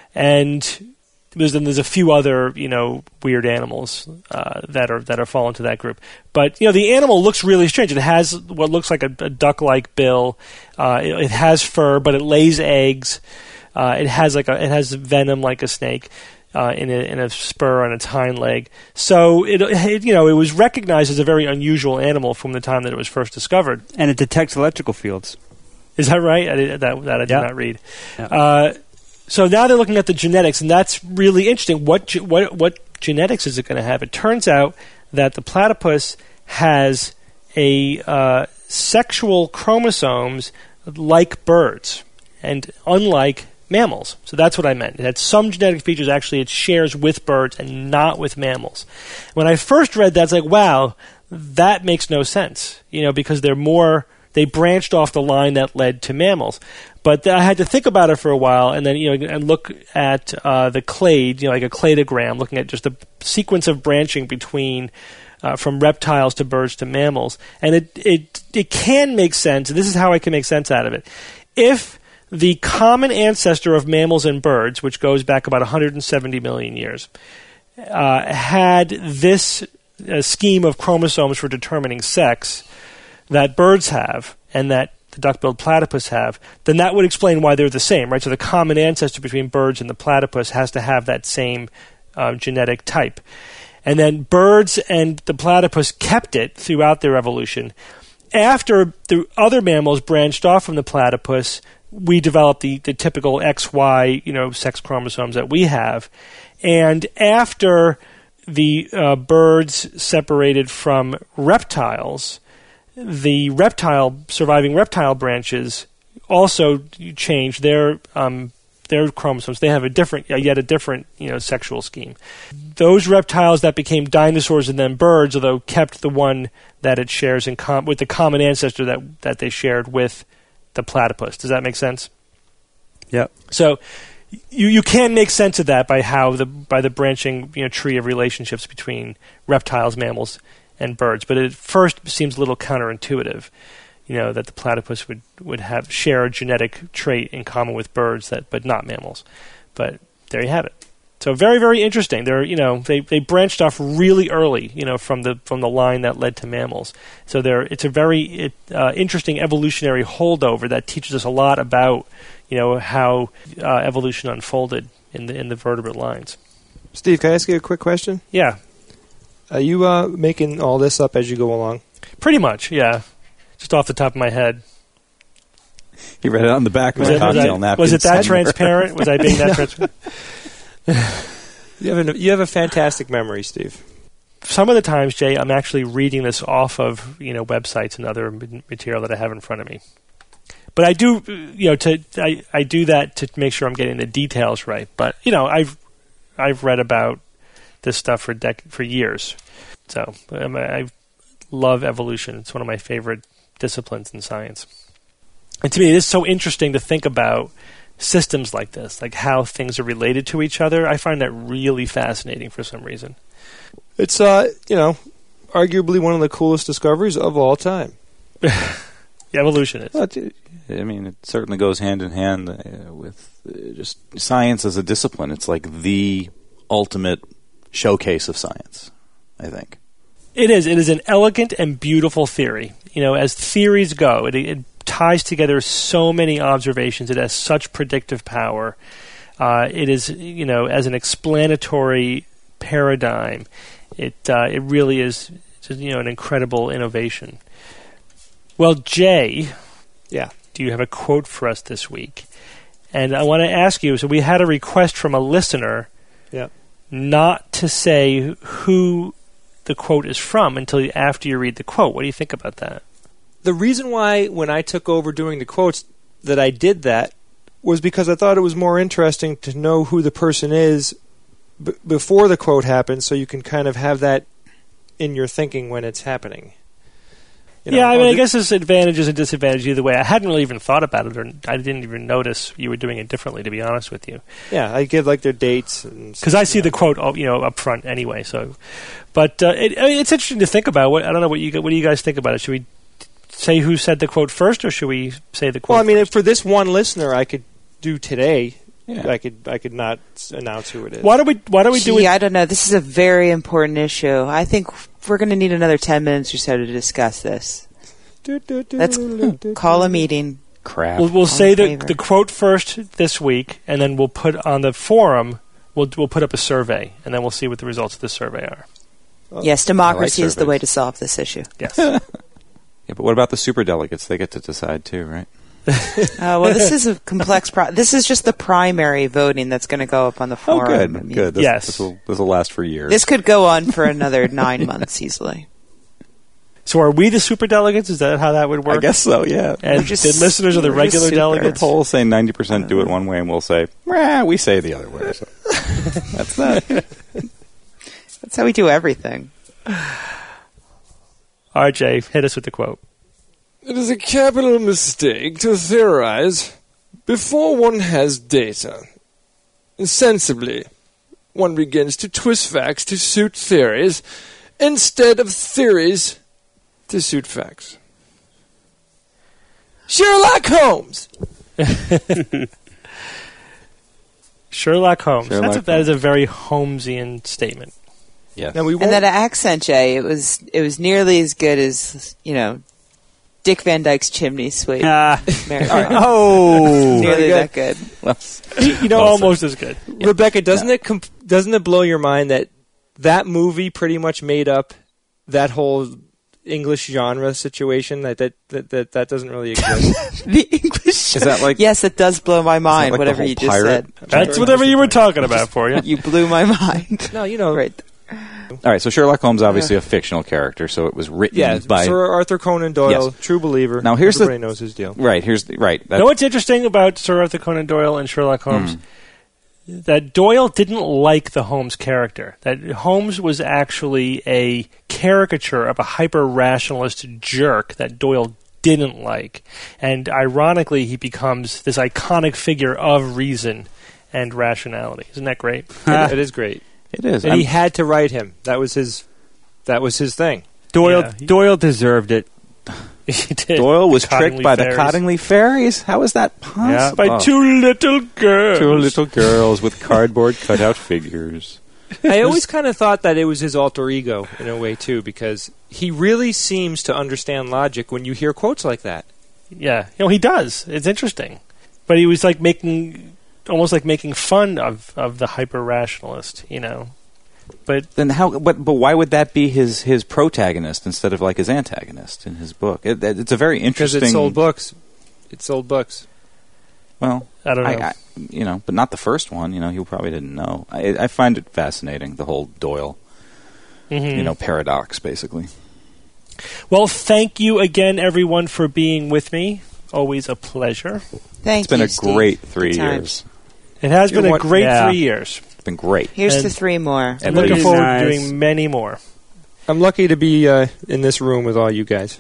And there's then there's a few other, you know, weird animals uh, that are that are fall into that group. But you know, the animal looks really strange. It has what looks like a, a duck-like bill. Uh, it, it has fur, but it lays eggs. Uh, it has like a it has venom like a snake uh, in a in a spur on its hind leg. So it, it you know it was recognized as a very unusual animal from the time that it was first discovered. And it detects electrical fields. Is that right? I did, that that I did yeah. not read. Yeah. Uh, so now they're looking at the genetics, and that's really interesting. What ge- what what genetics is it going to have? It turns out that the platypus has a uh, sexual chromosomes like birds, and unlike mammals. So that's what I meant. It had some genetic features actually it shares with birds and not with mammals. When I first read that, it's like, wow, that makes no sense. You know, because they're more. They branched off the line that led to mammals. But th- I had to think about it for a while and then, you know, and look at uh, the clade, you know, like a cladogram, looking at just the sequence of branching between uh, from reptiles to birds to mammals. And it, it, it can make sense, and this is how I can make sense out of it. If the common ancestor of mammals and birds, which goes back about one hundred seventy million years, uh, had this uh, scheme of chromosomes for determining sex that birds have and that the duck-billed platypus have, then that would explain why they're the same, right? So the common ancestor between birds and the platypus has to have that same uh, genetic type. And then birds and the platypus kept it throughout their evolution. After the other mammals branched off from the platypus, we developed the, the typical X Y, you know, sex chromosomes that we have. And after the uh, birds separated from reptiles, the reptile surviving reptile branches also change their um, their chromosomes. They have a different, yet a different, you know, sexual scheme. Those reptiles that became dinosaurs and then birds, although kept the one that it shares in com- with the common ancestor that that they shared with the platypus. Does that make sense? Yeah. So you you can make sense of that by how the by the branching, you know, tree of relationships between reptiles, mammals, and birds, but it first seems a little counterintuitive, you know, that the platypus would, would have share a genetic trait in common with birds, that but not mammals. But there you have it. So very, very interesting. They're, you know, they, they branched off really early, you know, from the from the line that led to mammals. So there, it's a very it, uh, interesting evolutionary holdover that teaches us a lot about, you know, how uh, evolution unfolded in the in the vertebrate lines. Steve, can I ask you a quick question? Yeah. Are you uh, making all this up as you go along? Pretty much, yeah. Just off the top of my head. He read it on the back of Was my it, was, cocktail I, napkin. was it that somewhere. transparent? Was I being that transparent? You have a, you have a fantastic memory, Steve. Some of the times, Jay, I'm actually reading this off of, you know, websites and other material that I have in front of me. But I do, you know, to I, I do that to make sure I'm getting the details right. But you know, I've I've read about this stuff for dec- for years. So um, I love evolution. It's one of my favorite disciplines in science. And to me, it is so interesting to think about systems like this, like how things are related to each other. I find that really fascinating for some reason. It's, uh, you know, arguably one of the coolest discoveries of all time. Evolution is. Well, it- I mean, it certainly goes hand in hand uh, with uh, just science as a discipline. It's like the ultimate showcase of science, I think. It is. It is an elegant and beautiful theory. You know, as theories go, it, it ties together so many observations. It has such predictive power. Uh, it is, you know, as an explanatory paradigm, it uh, it really is, just, you know, an incredible innovation. Well, Jay, Yeah. do you have a quote for us this week? And I want to ask you, so we had a request from a listener Yeah. not to say who the quote is from until you, after you read the quote. What do you think about that? The reason why, when I took over doing the quotes, that I did that was because I thought it was more interesting to know who the person is b- before the quote happens, so you can kind of have that in your thinking when it's happening. You know, yeah, I oh, mean, I th- guess there's advantages and disadvantages either way. I hadn't really even thought about it, or I didn't even notice you were doing it differently, to be honest with you. Yeah, I give like their dates and Because I see yeah. the quote, oh, you know, up front anyway. So, but uh, it, I mean, it's interesting to think about. What I don't know what you what do you guys think about it? Should we say who said the quote first, or should we say the quote? Well, I mean, first? if for this one listener, I could do today. Yeah. I could I could not s- announce who it is. why don't we why don't we do Gee, it? I don't know. This is a very important issue. I think we're going to need another ten minutes or so to discuss this. Let's call a meeting. Crap. We'll, we'll All say in the favor. the quote first this week, and then we'll put on the forum. We'll we'll put up a survey, and then we'll see what the results of the survey are. Yes, democracy is the surveys. way to solve this issue. Yes. Yeah, but what about the superdelegates? They get to decide too, right? Uh, well, this is a complex pro- This is just the primary voting that's going to go up on the Oh, forum. good, I mean, good. This, Yes. This will, this will last for years. This could go on for another nine months easily. So are we the super delegates? Is that how that would work? I guess so, yeah. And We're just- the listeners are the we're just regular super. delegates. The polls say ninety percent do it one way, and we'll say, "Meh, we say the other way." So that's that. That's how we do everything. All right, Jay, hit us with the quote. It is a capital mistake to theorize before one has data. Insensibly, one begins to twist facts to suit theories instead of theories to suit facts. Sherlock Holmes! Sherlock Holmes. Sherlock That's a, that is a very Holmesian statement. Yes. Now we And won't, that accent, Jay, it was it was nearly as good as, you know, Dick Van Dyke's Chimney Sweep. Ah. Marathon. Oh. Nearly Very that good. Well, you know, Almost as good. Rebecca, doesn't it comp- doesn't it blow your mind that that movie pretty much made up that whole English genre situation? That that that that, that doesn't really exist. The English. Is that like- Yes, it does blow my mind. like the whatever whole you just pirate? said. That's whatever you were talking about for you. You blew my mind. no, you know, Right. all right. So Sherlock Holmes, obviously a fictional character, so it was written yeah, by. Sir Arthur Conan Doyle, Yes. true believer. Now, here's the- everybody knows his deal. Right. Here's the, right. You That, know what's interesting about Sir Arthur Conan Doyle and Sherlock Holmes? That Doyle didn't like the Holmes character. That Holmes was actually a caricature of a hyper-rationalist jerk that Doyle didn't like. And ironically, he becomes this iconic figure of reason and rationality. Isn't that great? it, it is great, it is. and I'm- he had to write him. That was his. That was his thing. Doyle Yeah, he- Doyle deserved it. He did. Doyle was The tricked Cottingley by the fairies. Cottingley fairies. How is that possible? By two little girls. Two little girls with cardboard cutout figures. I always kind of thought that it was his alter ego in a way too, because he really seems to understand logic when you hear quotes like that. Yeah, you know, he does. It's interesting. But he was like making, almost like making fun of, of the hyper-rationalist, you know. But Then how? But but why would that be his his protagonist instead of like his antagonist in his book? It, it- it's a very Because interesting. it sold books. It sold books. Well, I don't know. I, I, you know, but not the first one. You know, he probably didn't know. I, I find it fascinating, the whole Doyle, Mhm. you know, paradox, basically. Well, thank you again, everyone, for being with me. Always a pleasure. Thank It's been you, a Steve. great Good three times. years. It has You're been a what- great yeah. three years. It's been great. Here's And- to three more. I'm At looking least. forward Nice. to doing many more I'm lucky to be uh, in this room with all you guys.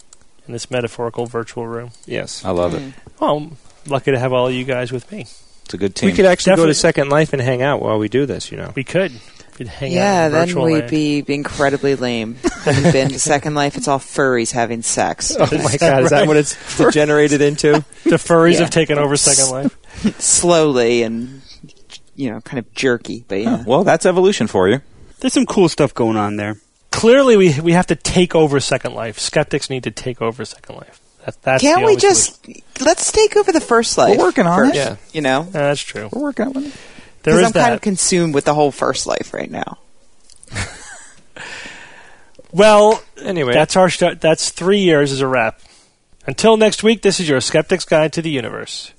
in this metaphorical virtual room. Yes. I love Mm. it. Well, I'm lucky to have all you guys with me. It's a good team. We could actually go Definitely. to Second Life and hang out while we do this, you know. We could. We'd hang Yeah, out in then virtual we'd land. be incredibly lame. Having been to Second Life, it's all furries having sex. Oh my god, is that what it's degenerated into? The furries Yeah. have taken over Second Life. Slowly and, you know, kind of jerky, but yeah. Well, that's evolution for you. There's some cool stuff going on there. Clearly, we we have to take over Second Life. Skeptics need to take over Second Life. That, that's Can't the we only just, let's take over the First Life. We're working on first, it. Yeah. You know? solution. Uh, that's true. We're working on it. There Because is I'm that. kind of consumed with the whole First Life right now. Well, Anyway, that's our st- that's three years as a wrap. Until next week, this is your Skeptic's Guide to the Universe.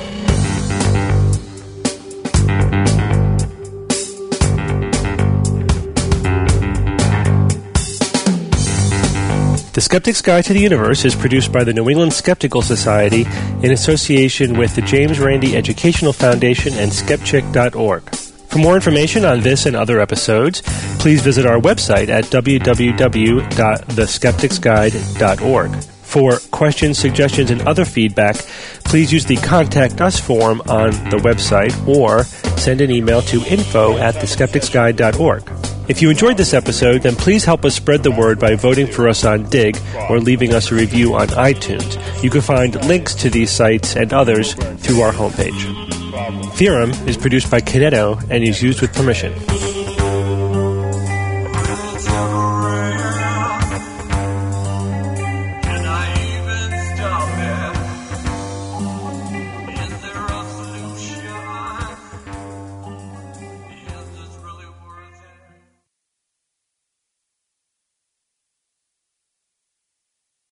The Skeptic's Guide to the Universe is produced by the New England Skeptical Society in association with the James Randi Educational Foundation and Skepchick dot org. For more information on this and other episodes, please visit our website at w w w dot the skeptics guide dot org. For questions, suggestions, and other feedback, please use the Contact Us form on the website or send an email to info at the skeptics guide dot org. If you enjoyed this episode, then please help us spread the word by voting for us on Dig or leaving us a review on iTunes. You can find links to these sites and others through our homepage. Theorem is produced by Kineto and is used with permission.